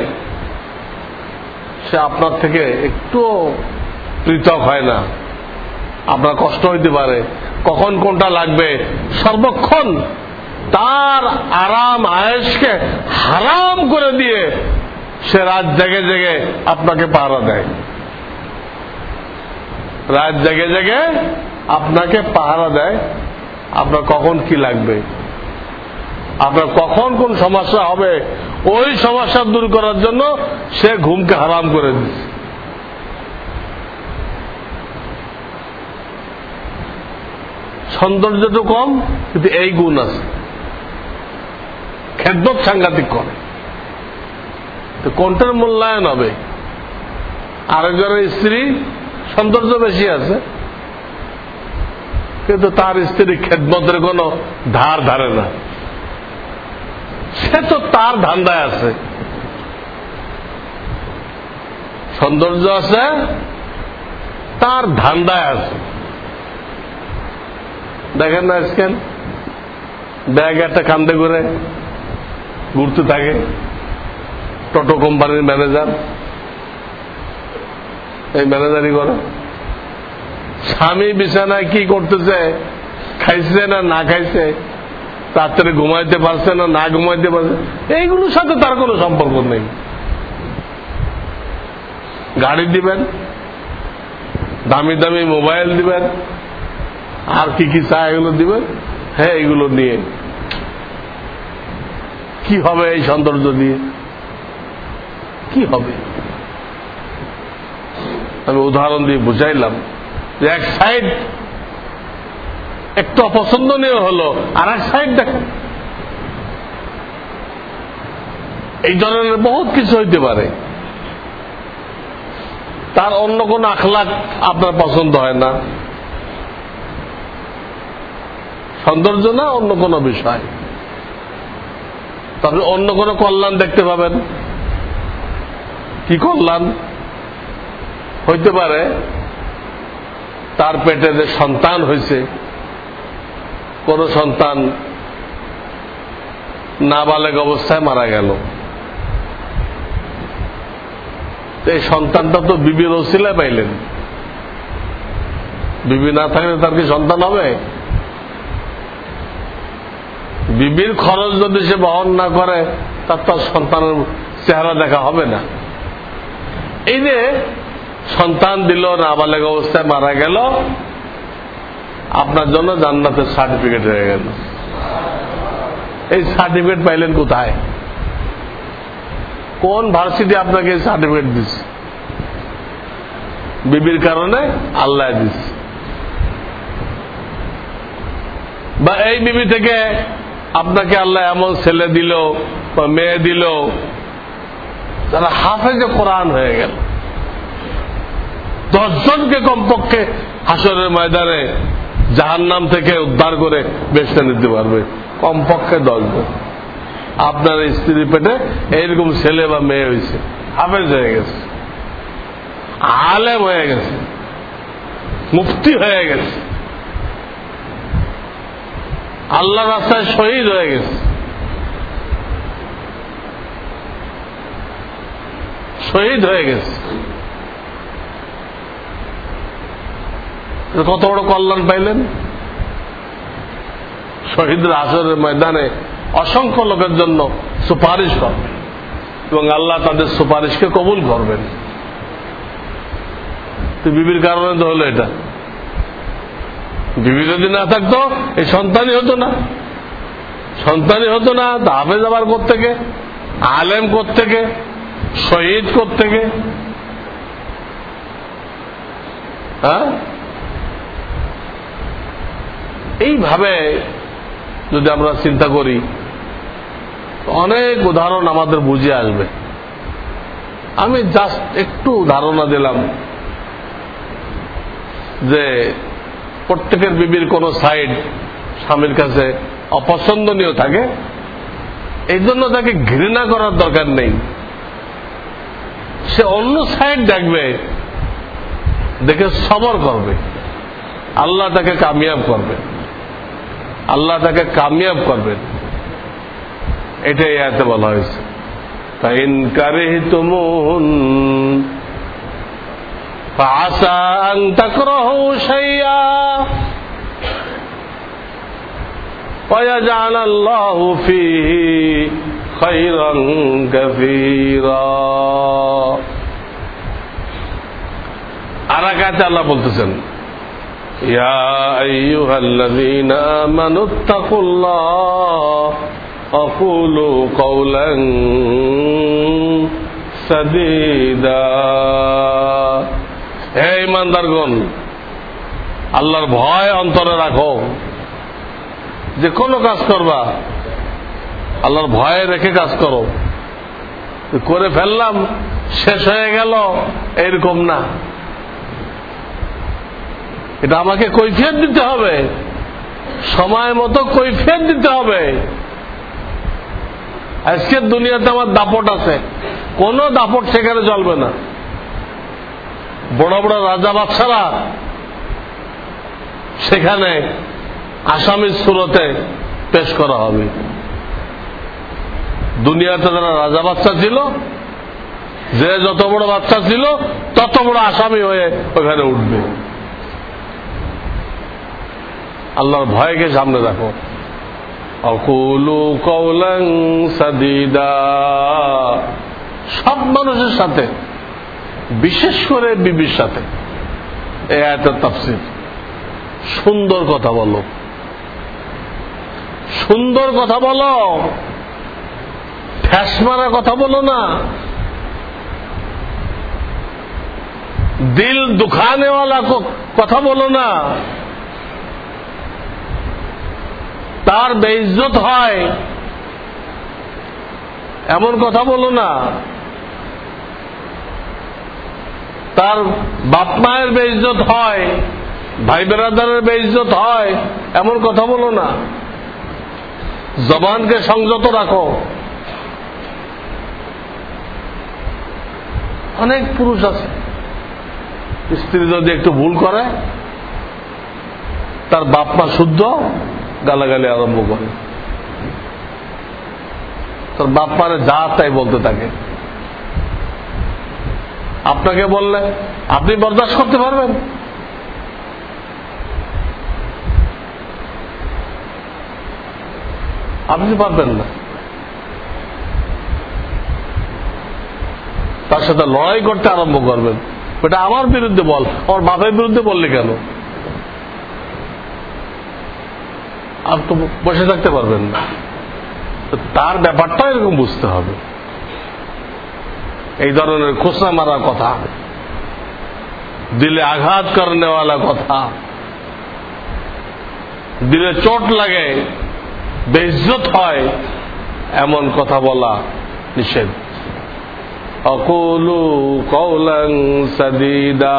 সে আপনার থেকে একটু পৃথক হয় না। আপনার কষ্ট হইতে পারে, কখন কোনটা লাগবে, সর্বক্ষণ তার আরাম আয়েশকে হারাম করে দিয়ে সে রাত জেগে জেগে আপনাকে পাহারা দেয়। রাত জেগে জেগে আপনাকে পাহারা দেয়। আপনার কখন কি লাগবে, আপনার কখন কোন সমস্যা হবে, ওই সমস্যা দূর করার জন্য সে ঘুমকে হারাম করে দিচ্ছে। সৌন্দর্যটা কম, কিন্তু এই গুণ আছে, খেদমত সাংঘাতিক করে। তো কোনটার মূল্যায়ন হবে? আরেকজনের স্ত্রী সৌন্দর্য বেশি আছে, কিন্তু তার স্ত্রী খেদমতের কোন ধার ধারে না। সে তো তার ধান্দায় আছে, সৌন্দর্য আছে, তার ধান্দায় আছে। দেখেন না আজকাল ব্যাগ একটা কান্দে করে ঘুরতে থাকে টোটো কোম্পানির ম্যানেজার, এই ম্যানেজারই করে। স্বামী বিছানায় কি করতেছে, খাইছে না না খাইছে, রাত্রে ঘুমাইতে পারছে না না ঘুমাইতে পারছে, এইগুলোর সাথে তার কোনো সম্পর্ক নেই। গাড়ি দিবেন, দামি দামি মোবাইল দিবেন, আর কি কি চায় এগুলো দিবেন, হ্যাঁ এগুলো নিয়ে কি হবে? এই সৌন্দর্য দিয়ে কি হবে? আমি উদাহরণ দিয়ে বুঝাইলাম যে এক সাইড একটু অপছন্দনীয় হলো, আর এক সাইড দেখেন। এই ধরনের বহুত কিছু হইতে পারে। তার অন্য কোন আখলাক আপনার পছন্দ হয় না, সৌন্দর্য না, অন্য কোন বিষয়। তবে অন্য কোন কল্যাণ দেখতে পাবেন। কি কল্যাণ হইতে পারে? তার পেটে যে সন্তান হয়েছে, কোন সন্তান নাবালেগ অবস্থায় মারা গেল, এই সন্তানটা তো বিবির ওসিলায় পাইলেন। বিবি না থাকলে তার কি সন্তান হবে? বিবির খরচ যদি সে বহন না করে, তার তো সন্তানের চেহারা দেখা হবে না। এই যে সন্তান দিল, নাবালেগ অবস্থায় মারা গেল, আপনার জন্য জান্নাতের সার্টিফিকেট হয়ে গেল। এই সার্টিফিকেট পাইলেন কোথায়? কোন ভার্সিটি আপনাকে এই সার্টিফিকেট দিচ্ছে? বিবির কারণে আল্লাহ দিচ্ছে। বা এই বিবি থেকে আপনাকে আল্লাহ এমন ছেলে দিল বা মেয়ে দিল যারা হাফেজে কোরআন হয়ে গেল। 10 জনকে কমপক্ষে হাসরের ময়দানে জাহান্নাম থেকে উদ্ধার করে বেহেশতে নিতে পারবে, কমপক্ষে 10 জন। আপনার স্ত্রীর পেটে এইরকম ছেলে বা মেয়ে হয়েছে, হাফেজ হয়ে গেছে, আলেম হয়ে গেছে, মুফতি হয়ে গেছে, আল্লাহ রাস্তায় শহীদ হয়ে গেছে, শহীদ হয়ে গেছে। কত বড় কল্যাণ পাইলেন। শহীদরা আসরের ময়দানে অসংখ্য লোকের জন্য সুপারিশ করবেন এবং আল্লাহ তাদের সুপারিশকে কবুল করবেন। বিবির কারণে তো হলো এটা। বিবি যদি না থাকতো এই সন্তানই হতো না, সন্তানই হতো না। হাফেজ আবার কোত্থেকে, আলেম কোত্থেকে, শহীদ কোত্থেকে? হ্যাঁ, এইভাবে যদি আমরা চিন্তা করি অনেক উদাহরণ আমাদের বুঝে আসবে। আমি জাস্ট একটু ধারণা দিলাম যে প্রত্যেকের বিবির কোন সাইড স্বামীর কাছে অপছন্দনীয় থাকে, এই জন্য তাকে ঘৃণা করার দরকার নেই। সে অন্য সাইড দেখবে, দেখে সবর করবে, আল্লাহ তাকে কামিয়াব করবে, আল্লাহ তাকে কামিয়াব করবেন। এটাই আয়াতে বলা হয়েছে। ফাইন কারিহতুমুহুন ফাআসা আন তাকরাহু শাইআ ওয়া ইয়াজআলাল্লাহু ফীহি খায়রান কাসীরা। আর আয়াতে আল্লাহ বলতেছেন, ইয়া আইয়ুহাল্লাযীনা আমানুত্তাকুল্লাহ আকুলু কওলান সাদীদা। হে ঈমানদারগণ, আল্লাহর ভয় অন্তরে রাখো। যে কোনো কাজ করবা আল্লাহর ভয় রেখে কাজ করো। করে ফেললাম শেষ হয়ে গেল এরকম না, এটা আমাকে কৈফিয়ত দিতে হবে, সময় মতো কৈফিয়ত দিতে হবে। আজকের দুনিয়াতে আমার দাপট আছে, কোন দাপট সেখানে চলবে না। বড় বড় রাজা বাদশারা সেখানে আসামির সুরতে পেশ করা হবে। দুনিয়াতে যারা রাজা বাদশা ছিল, যে যত বড় বাদশা ছিল তত বড় আসামি হয়ে ওখানে উঠবে। আল্লাহর ভয়কে সামনে রাখো। আকুলু কওলান সাদীদা। সব মানুষের সাথে, বিশেষ করে বিবির সাথে এই আয়াতের তাফসীর, সুন্দর কথা বলো, সুন্দর কথা বলো, ঠেস মারা কথা বলো না, দিল দুখানে ওয়ালা কথা বলো না, তার বেইজ্জত হয় এমন কথা বলো না, তার বাপ মায়ের বেইজ্জত হয়, ভাই বেরাদারের বেইজ্জত হয় এমন কথা বলো না। জবানকে সংযত রাখো। অনেক পুরুষ আছে, স্ত্রী যদি একটু ভুল করে তার বাপ মা শুদ্ধ গালাগালি আরম্ভ করে, তার বাপ মারে যা তাই বলতে থাকে। আপনাকে বললে আপনি বরদাস্ত করতে পারবেন? আপনি পারবেন না। তার সাথে লড়াই করতে আরম্ভ করবেন, এটা আমার বিরুদ্ধে বল, আমার বাপের বিরুদ্ধে বললে কেন? আপনি তো বসে থাকতে পারবেন না। তার ব্যাপারটা এরকম বুঝতে হবে। এই ধরনের খোসা মারা কথা, দিলে আঘাত করনেওয়ালা কথা, দিলে চোট লাগে, বেইজ্জত হয় এমন কথা বলা নিষেধ। আকুলু কওলান সাদীদা।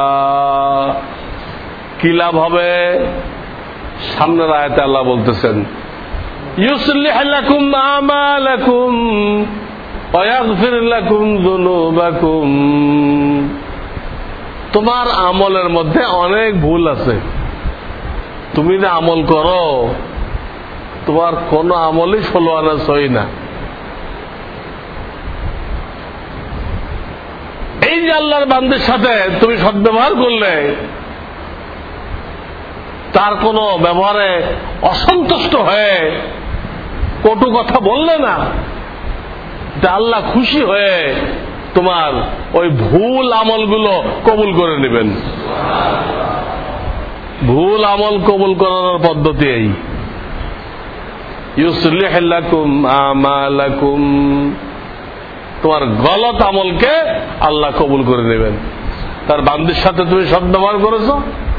কি লাভ হবে? সামনের আয়াতে আল্লাহ বলতেছেন, ইউসলিহ লাকুম আমালাকুম ওয়া ইয়াগফির লাকুম যুনুবাকুম। তোমার আমলের মধ্যে অনেক ভুল আছে। তুমি যে আমল করো, তোমার কোন আমলই 16 আনা সই না। এই যে আল্লাহর বান্দার সাথে তুমি সদ্ব্যবহার করলে, তার কোন ব্যবহারে অসন্তুষ্ট হয়ে কটু কথা বললে না, আল্লাহ খুশি হয়ে তোমার ওই ভুল আমলগুলো কবুল করে নেবেন। ভুল আমল কবুল করার পদ্ধতি এই, ইউসলিহ লাকুম আমালাকুম, তোমার গলত আমলকে আল্লাহ কবুল করে নেবেন। তার বান্দির সাথে তুমি সদ্ব্যবহার করেছো।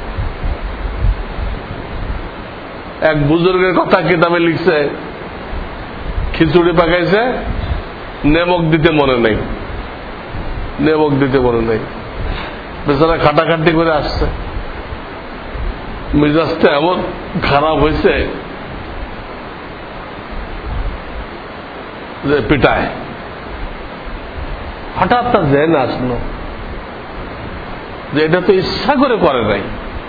এক বুজুর্গের কথা কিতাবে লিখছে, খিচুড়ি পাকাইছে, নেমক দিতে মনে নেই, নেমক দিতে মনে নেই। বেচারা খাটাখাটি করে আসছে, মেজাজটা এমন খারাপ হয়েছে যে পিটায়। হঠাৎ তার জেনে আসলো যে এটা তো ইচ্ছা করে করে নাই,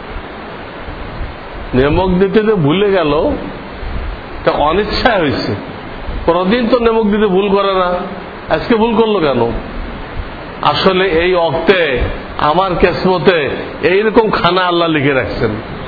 নেমক দিতে যে ভুলে গেল, এটা অনিচ্ছা হয়েছে। কোনদিন তো নেমক দিতে ভুল করে না, আজকে ভুল করলো কেন? আসলে এই অক্তে আমার কিসমতে এইরকম খানা আল্লাহ লিখে রাখছেন।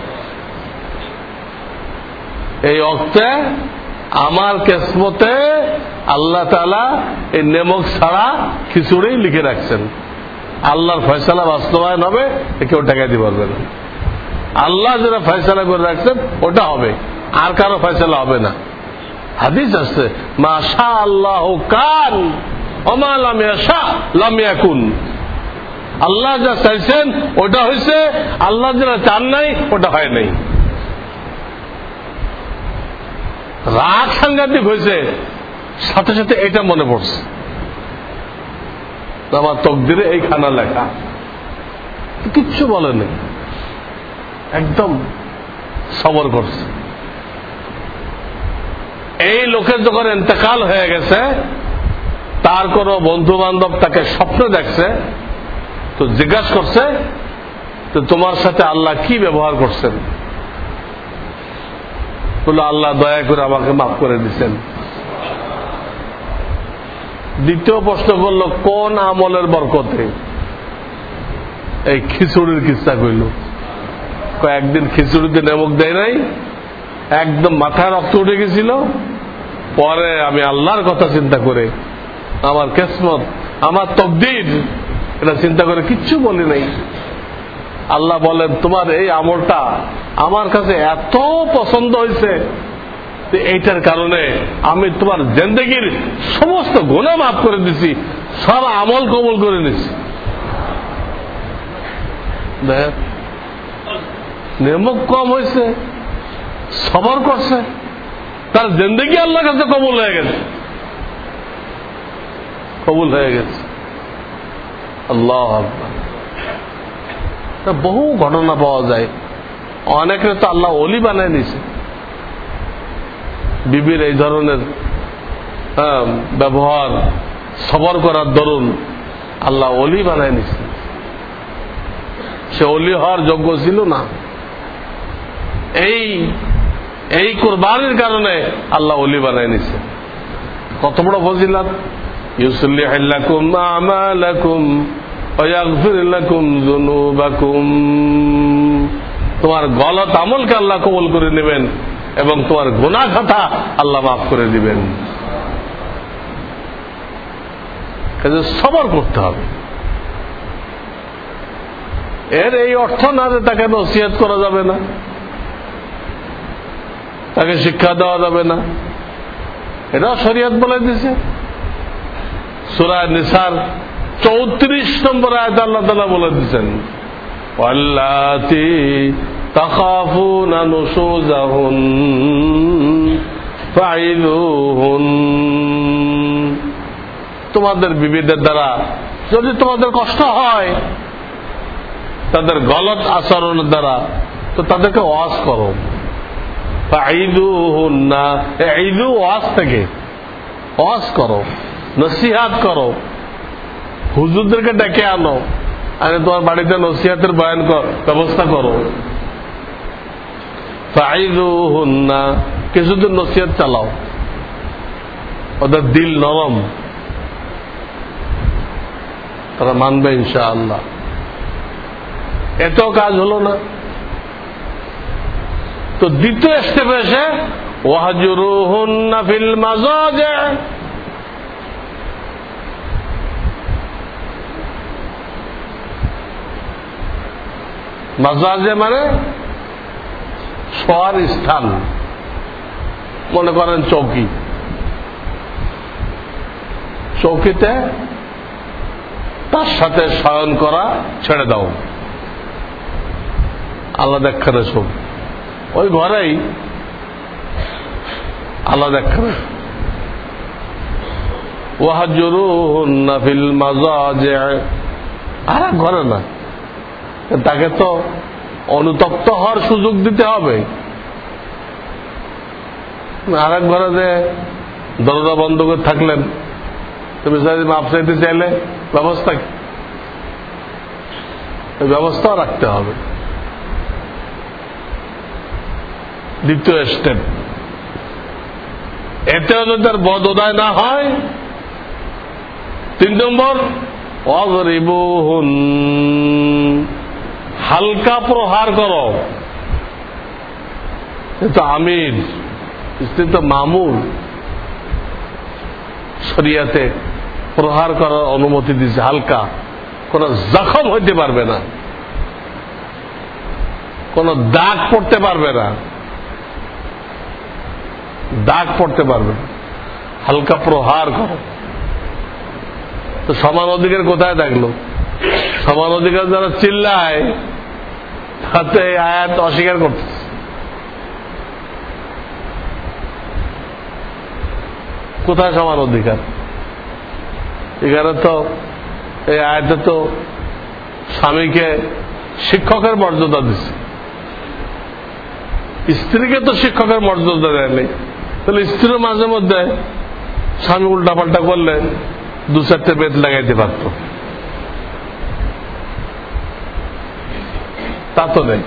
এই অক্তে আমার কিসমতে আল্লাহ তাআলা এই নেমক ছাড়া খিচুড়ি লিখে রাখছেন। আল্লাহর ফয়সালা বাস্তবায়ন হবে, কেউ ঠেকাইতে পারবে না। আল্লাহ যেটা ফয়সালা করে রাখছেন ওটা হবে, আর কারো ফয়সালা হবে না। হাদিস আছে, মাশা আল্লাহু কান ওয়া মা লাম ইয়াশা লাম ইয়াকুন। আল্লাহ যা চাইছেন ওটা হয়েছে, আল্লাহ যেটা চান নাই ওটা হয় নাই। রাগ সাংঘাতিক হয়েছে, সাথে সাথে এটা মনে পড়ছে, আমার তকদিরে এই খানা লেখা। কিচ্ছু বলেনি, একদম সবর করছে। এই লোকের যখন ইন্তেকাল হয়ে গেছে, তার কোন বন্ধু বান্ধব তাকে স্বপ্নে দেখছে, তো জিজ্ঞাসা করছে তো তোমার সাথে আল্লাহ কি ব্যবহার করছেন? বলল, আল্লাহ দয়া করে আমাকে মাফ করে দিচ্ছেন। দ্বিতীয় প্রশ্ন করল, কোন আমলের বরকতে? এই খিচুড়ির কিস্সা কইল। কয়েকদিন খিচুড়িতে নেমক দেয় নাই, একদম মাথায় রক্ত উঠে গেছিল। পরে আমি আল্লাহর কথা চিন্তা করে, আমার কিসমত, আমার তকদির, এটা চিন্তা করে কিচ্ছু বলি নাই। আল্লাহ বলেন, তোমার এই আমলটা আমার কাছে এত পছন্দ হয়েছে, এইটার কারণে আমি তোমার জিন্দেগির সমস্ত গুনাহ মাফ করে দিছি, সব আমল কবুল করে নিছি। নেমক কম হয়েছে, সবর করছে, তার জিন্দেগি আল্লাহর কাছে কবুল হয়ে গেছে, কবুল হয়ে গেছে। আল্লাহু আকবার। বহু ঘটনা পাওয়া যায়। অনেকে তো আল্লাহ ওলি বানায় নিছে, বিবির এই ধরনের ব্যবহার, সবর করার দরুন আল্লাহ ওলি বানায় নিছে। সে ওলি হওয়ার যোগ্য ছিল না, এই কুরবানির কারণে আল্লাহ ওলি বানায় নিছে। কত বড় ফজিলত! ইউসলিহ লাকুম আমালাকুম ওয়া ইয়াগফির লাকুম যুনুবাকুম। তোমার গলত আমলকে আল্লাহ কবুল করে নেবেন এবং তোমার গুনাহ খাতা আল্লাহ মাফ করে দিবেন। কাজে সবর করতে হবে। এর এই অর্থ না যে তাকে নসিহত করা যাবে না, তাকে শিক্ষা দেওয়া যাবে না, এটা শরীয়ত বলে দিয়েছে। সূরা নিসার 34 নম্বর আয়াতে আল্লাহ তাআলা বলে দিয়েছেন, ওয়াল্লাতী তাখাফুনা নুশুজাহুন ফাইলুহুন। তোমাদের বিবিদের দ্বারা যদি তোমাদের কষ্ট হয়, তাদের গলত আচরণের দ্বারা, তো তাদেরকে ওয়াজ করো। ফাইলুহুন্না, ইলু ওয়াজ থেকে, ওয়াজ করো, নসিহত করো, হুজুরদেরকে ডেকে আনো, আরে তোমার বাড়িতে নসিহতের বয়ান ব্যবস্থা করো, ফাইযুহুন্না, কিছুদিন নসিহত চালাও, ওদের দিল নরম, তারা মানবে ইনশাআল্লাহ। এতেও কাজ হলো না, তো দ্বিতীয় স্টেপে এসে ওয়াহজুরুহুন্না ফিল মাজাজি, মাজাজে মানে শোয়ার স্থান, মনে করেন চৌকি, চৌকিতে তার সাথে শয়ন করা ছেড়ে দাও, আলাদা একখানে শোক, ওই ঘরেই আলাদা একখানে। ওয়াহজুরুহুন্না ফিল মাজাজি, আর ঘরে না, তাকে তো অনুতপ্ত হওয়ার সুযোগ দিতে হবে। আর এক ঘরে যে দরজা বন্ধ করে থাকলেন, তুমি মাপ চাইতে চাইলে ব্যবস্থা কি? ব্যবস্থাও রাখতে হবে। দ্বিতীয় স্টেপ, এতেও যদি তার বদোদয় না হয়, 3 নম্বর ওয়াজরিবুহুন, হালকা প্রহার করো। তো আমির স্ত্রী তো মামুল, শরিয়াতে প্রহার করার অনুমতি দিয়েছে, হালকা, কোন জখম হইতে পারবে না, কোন দাগ পড়তে পারবে না, দাগ পড়তে পারবে না, হালকা প্রহার করো। তো সমান অধিকার কোথায় থাকলো? সমান অধিকার যারা চিল্লায় তাতে এই আয়াত অস্বীকার করতেছে। কোথায় সমান অধিকার? এখানে তো এই আয়াতে তো স্বামীকে শিক্ষকের মর্যাদা দিচ্ছে, স্ত্রীকে তো শিক্ষকের মর্যাদা দেয়নি। তাহলে স্ত্রীর মাঝে মধ্যে স্বামী উল্টাপাল্টা করলে 2-4টে বেদ লাগাইতে পারত, তা তো নেই,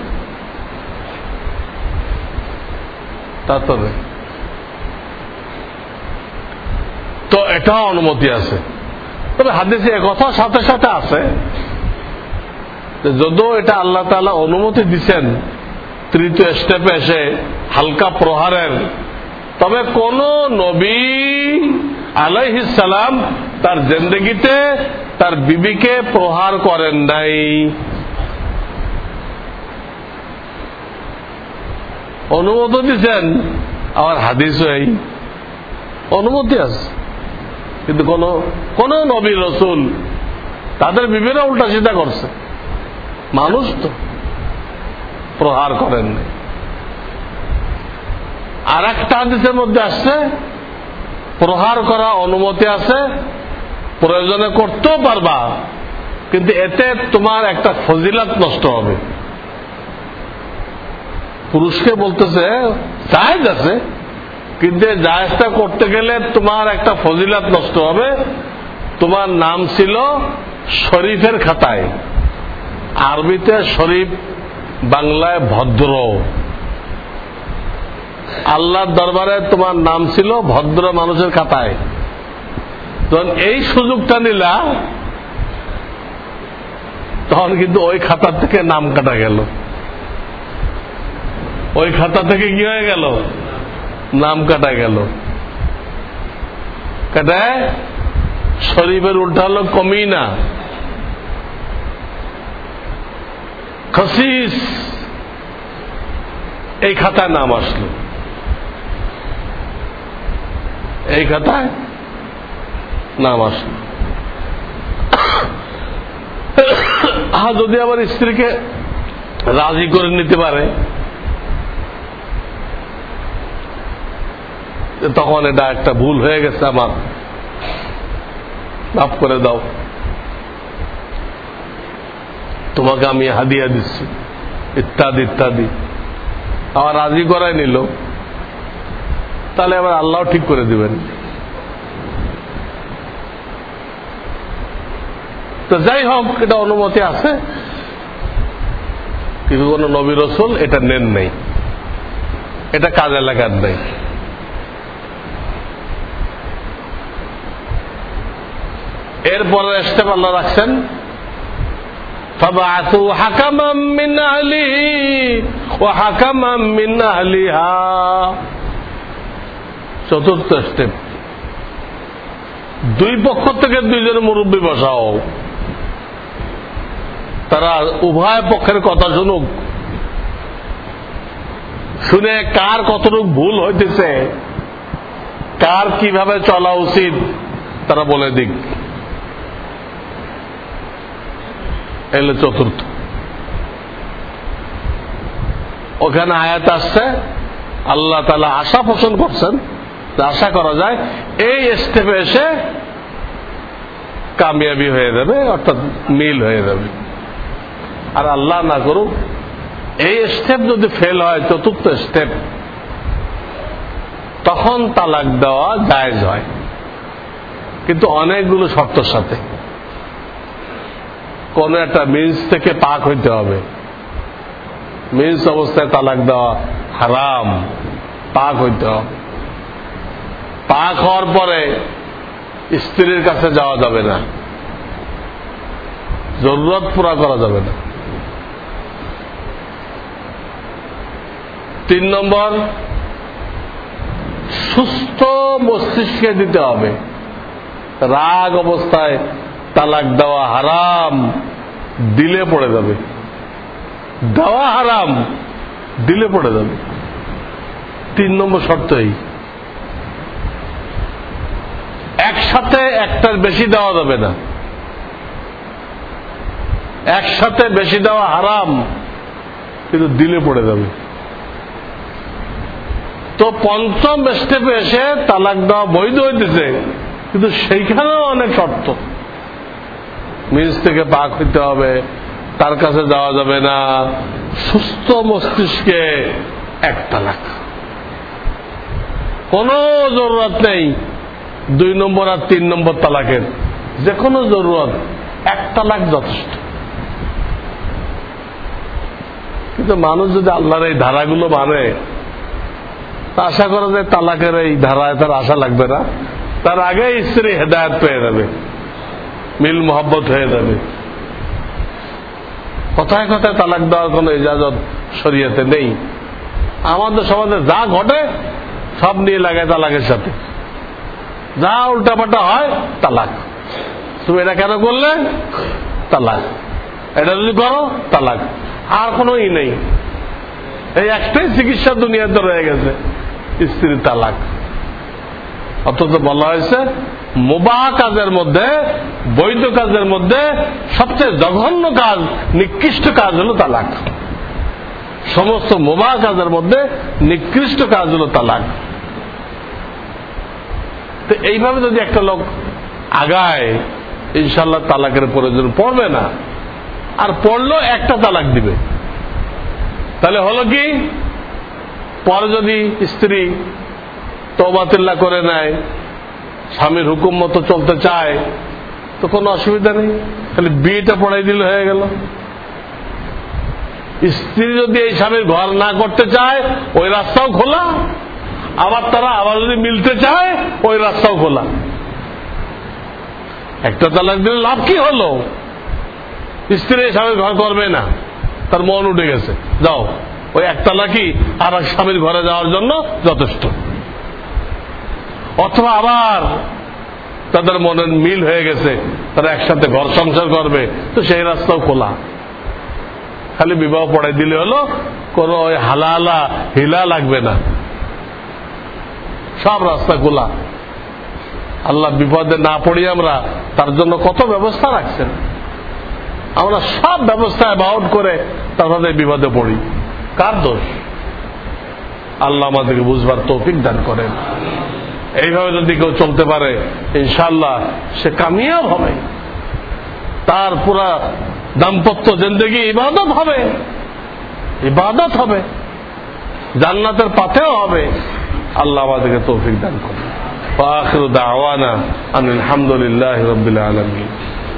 তা তো নেই। তো এটাও অনুমতি আছে। তবে হাদিসে একথা সাথে সাথে আছে, যদিও এটা আল্লাহ তাআলা অনুমতি দিচ্ছেন তৃতীয় স্টেপে এসে হালকা প্রহারের, তবে কোন নবী আলাইহিস সালাম তার জিন্দেগিতে তার বিবিকে প্রহার করেন নাই। অনুমতি দিচ্ছেন, আবার হাদিসও এই অনুমতি আছে, কিন্তু কোন নবী রসুল তাদের বিবিরা উল্টা সিধা করছে, মানুষ তো প্রহার করেন নাই। আর একটা হাদিসের মধ্যে আসছে প্রহার করা অনুমতি আছে, প্রয়োজনে করতেও পারবা, কিন্তু এতে তোমার একটা ফজিলত নষ্ট হবে। পুরুষকে বলতেছে জায়েজ আছে, কিন্তু জায়েজটা করতে গেলে তোমার একটা ফজিলত নষ্ট হবে। তোমার নাম ছিল শরীফের খাতায়, আরবিতে শরীফ, বাংলায় ভদ্র। আল্লাহর দরবারে তোমার নাম ছিল ভদ্র মানুষের খাতায়। যখন এই সুযোগটা নিলা, তখন কিন্তু ওই খাতা থেকে নাম কাটা গেল, ওই খাতা থেকে কি হয়ে গেল? নাম কাটা গেল। কাটায় শরীফের উল্টা হলো কমিনা, খসিস, এই খাতায় নাম আসলো, এই খাতায় নাম আসলো। যদি আবার স্ত্রীকে রাজি করে নিতে পারে, তখন এটা একটা ভুল হয়ে গেছে, আমার মাফ করে দাও, তোমাকে আমি হাদিয়া দিচ্ছি, ইত্যাদি ইত্যাদি, আবার রাজি করাই নিল, তাহলে আবার আল্লাহ ঠিক করে দিবেন। তো যাই হোক, এটা অনুমতি আছে, কিন্তু কোন নবী রাসূল এটা নেন নাই, এটা কাজে লাগার নেই। এরপরে স্টেপ আল্লাহ রাখছেন ফাবাআসু হাকামান মিন আহলিহি ওয়া হাকামান মিন আহলিহা। চতুর্থ স্টেপ, দুই পক্ষ থেকে দুইজন মুরব্বী বসাও, তারা উভয় পক্ষের কথা শুনুক, শুনে কার কতটুকু ভুল হইতেছে, কার কিভাবে চলা উচিত তারা বলে দিক। এলে চতুর্থ। ওখানে আয়াত আসছে, আল্লাহ তাআলা আশা পোষণ করছেন, আশা করা যায় এই স্টেপে এসে কামিয়াবি হয়ে যাবে, অর্থাৎ মিল হয়ে যাবে। আর আল্লাহ না করুক এই স্টেপ যদি ফেল হয়, চতুর্থ স্টেপ, তখন তালাক দেওয়া জায়েজ হয়, কিন্তু অনেকগুলো শর্তের সাথে। কোন একটা মিন্স থেকে পাক হইতে হবে, মিন্স অবস্থায় তালাক দেওয়া হারাম, পাক হইতে হবে। পাক হওয়ার পরে স্ত্রীর কাছে যাওয়া যাবে না, জরুরত পুরা করা যাবে না। 3 নম্বর, সুস্থ মস্তিষ্কে দিতে হবে। রাগ অবস্থায় তালাক দেওয়া হারাম, দিলে পড়ে যাবে, দেওয়া হারাম, দিলে পড়ে যাবে। 3 নম্বর শর্তই, একসাথে একটার বেশি দেওয়া যাবে না, একসাথে বেশি দেওয়া হারাম, কিন্তু দিলে পড়ে যাবে। তো পঞ্চম স্টেপে এসে তালাক দেওয়া বৈধ হইতেছে, কিন্তু সেইখানেও অনেক শর্ত। মিন্স থেকে পাক হইতে হবে, তার কাছে যাওয়া যাবে না, সুস্থ মস্তিষ্কে এক তালাক, কোন জরুরত নেই 2 নম্বর আর 3 নম্বর তালাকের, যে কোনো জরুরত, এক তালাক যথেষ্ট। কিন্তু মানুষ যদি আল্লাহর এই ধারাগুলো মানে, তা আশা করা যায় তালাকের এই ধারায় তার আশা লাগবে না, তার আগে স্ত্রী হেদায়েত পেয়ে যাবে, মিল মোহাব্বত হয়ে যাবে। কথায় কথায় তালাক দেওয়ার কোন ইজাজত শরীয়তে নেই। আমাদের সমাজে যা ঘটে সব নিয়ে লাগে তালাকের সাথে, যা উল্টাপাল্টা হয় তালাক। তুমি এটা কেন করলে? তালাক। এটা যদি করো তালাক, আর কোনো নেই। এই একটাই চিকিৎসা দুনিয়াতে রয়ে গেছে, স্ত্রীর তালাক। অথচ বলা হয়েছে মুবাহ কাজের মধ্যে, বৈধ কাজের মধ্যে সবচেয়ে জঘন্য কাজ, নিকৃষ্ট কাজ হলো তালাক। সমস্ত মুবাহ কাজের মধ্যে নিকৃষ্ট কাজ হলো তালাক। তো এইভাবে যদি একটা লোক আগায়, ইনশাল্লাহ তালাকের প্রয়োজন পড়বে না, আর পড়লেও একটা তালাক দিবে। তাহলে হলো কি, পরে যদি স্ত্রী তওবাতুল্লাহ করে নেয়, স্বামীর হুকুম মতো চলতে চায়, তো কোনো অসুবিধা নেই, খালি বিয়েটা পড়াই দিলে হয়ে গেল। স্ত্রী যদি এই স্বামীর ঘর না করতে চায়, ওই রাস্তাও খোলা, আবার তারা আবার যদি মিলতে চায়, ওই রাস্তাও খোলা। একটা তালাক দিলে লাভ কি হলো? স্ত্রী স্বামীর ঘর করবে না, তার মন উঠে গেছে, যাও, ওই এক তালাকই আর এক স্বামীর ঘরে যাওয়ার জন্য যথেষ্ট। অথবা আবার তাদের মনের মিল হয়ে গেছে, তারা একসাথে ঘর সংসার করবে, তো সেই রাস্তাও খোলা। খালি বিবাহ পড়াই দিলে হলো, কোন ওই হালালা হিলা লাগবে না, সব রাস্তা খোলা। আল্লাহ বিপদে না পড়ি আমরা, তার জন্য কত ব্যবস্থা রাখছেন। আমরা সব ব্যবস্থা অ্যাবাউট করে তারপরে বিপদে পড়ি, কার দোষ? আল্লাহ আমাদেরকে বুঝবার তৌফিক দান করেন। এইভাবে যদি কেউ চলতে পারে, ইনশাআল্লাহ সে কামিয়াব হবে, তার পুরা দাম্পত্য জিন্দেগি ইবাদত হবে, ইবাদত হবে, জান্নাতের পথেও হবে। আল্লাহ আমাদেরকে তৌফিক দান করেন। ওয়া আখিরু দাওয়ানা আনিল হামদুলিল্লাহি রাব্বিল আলামিন।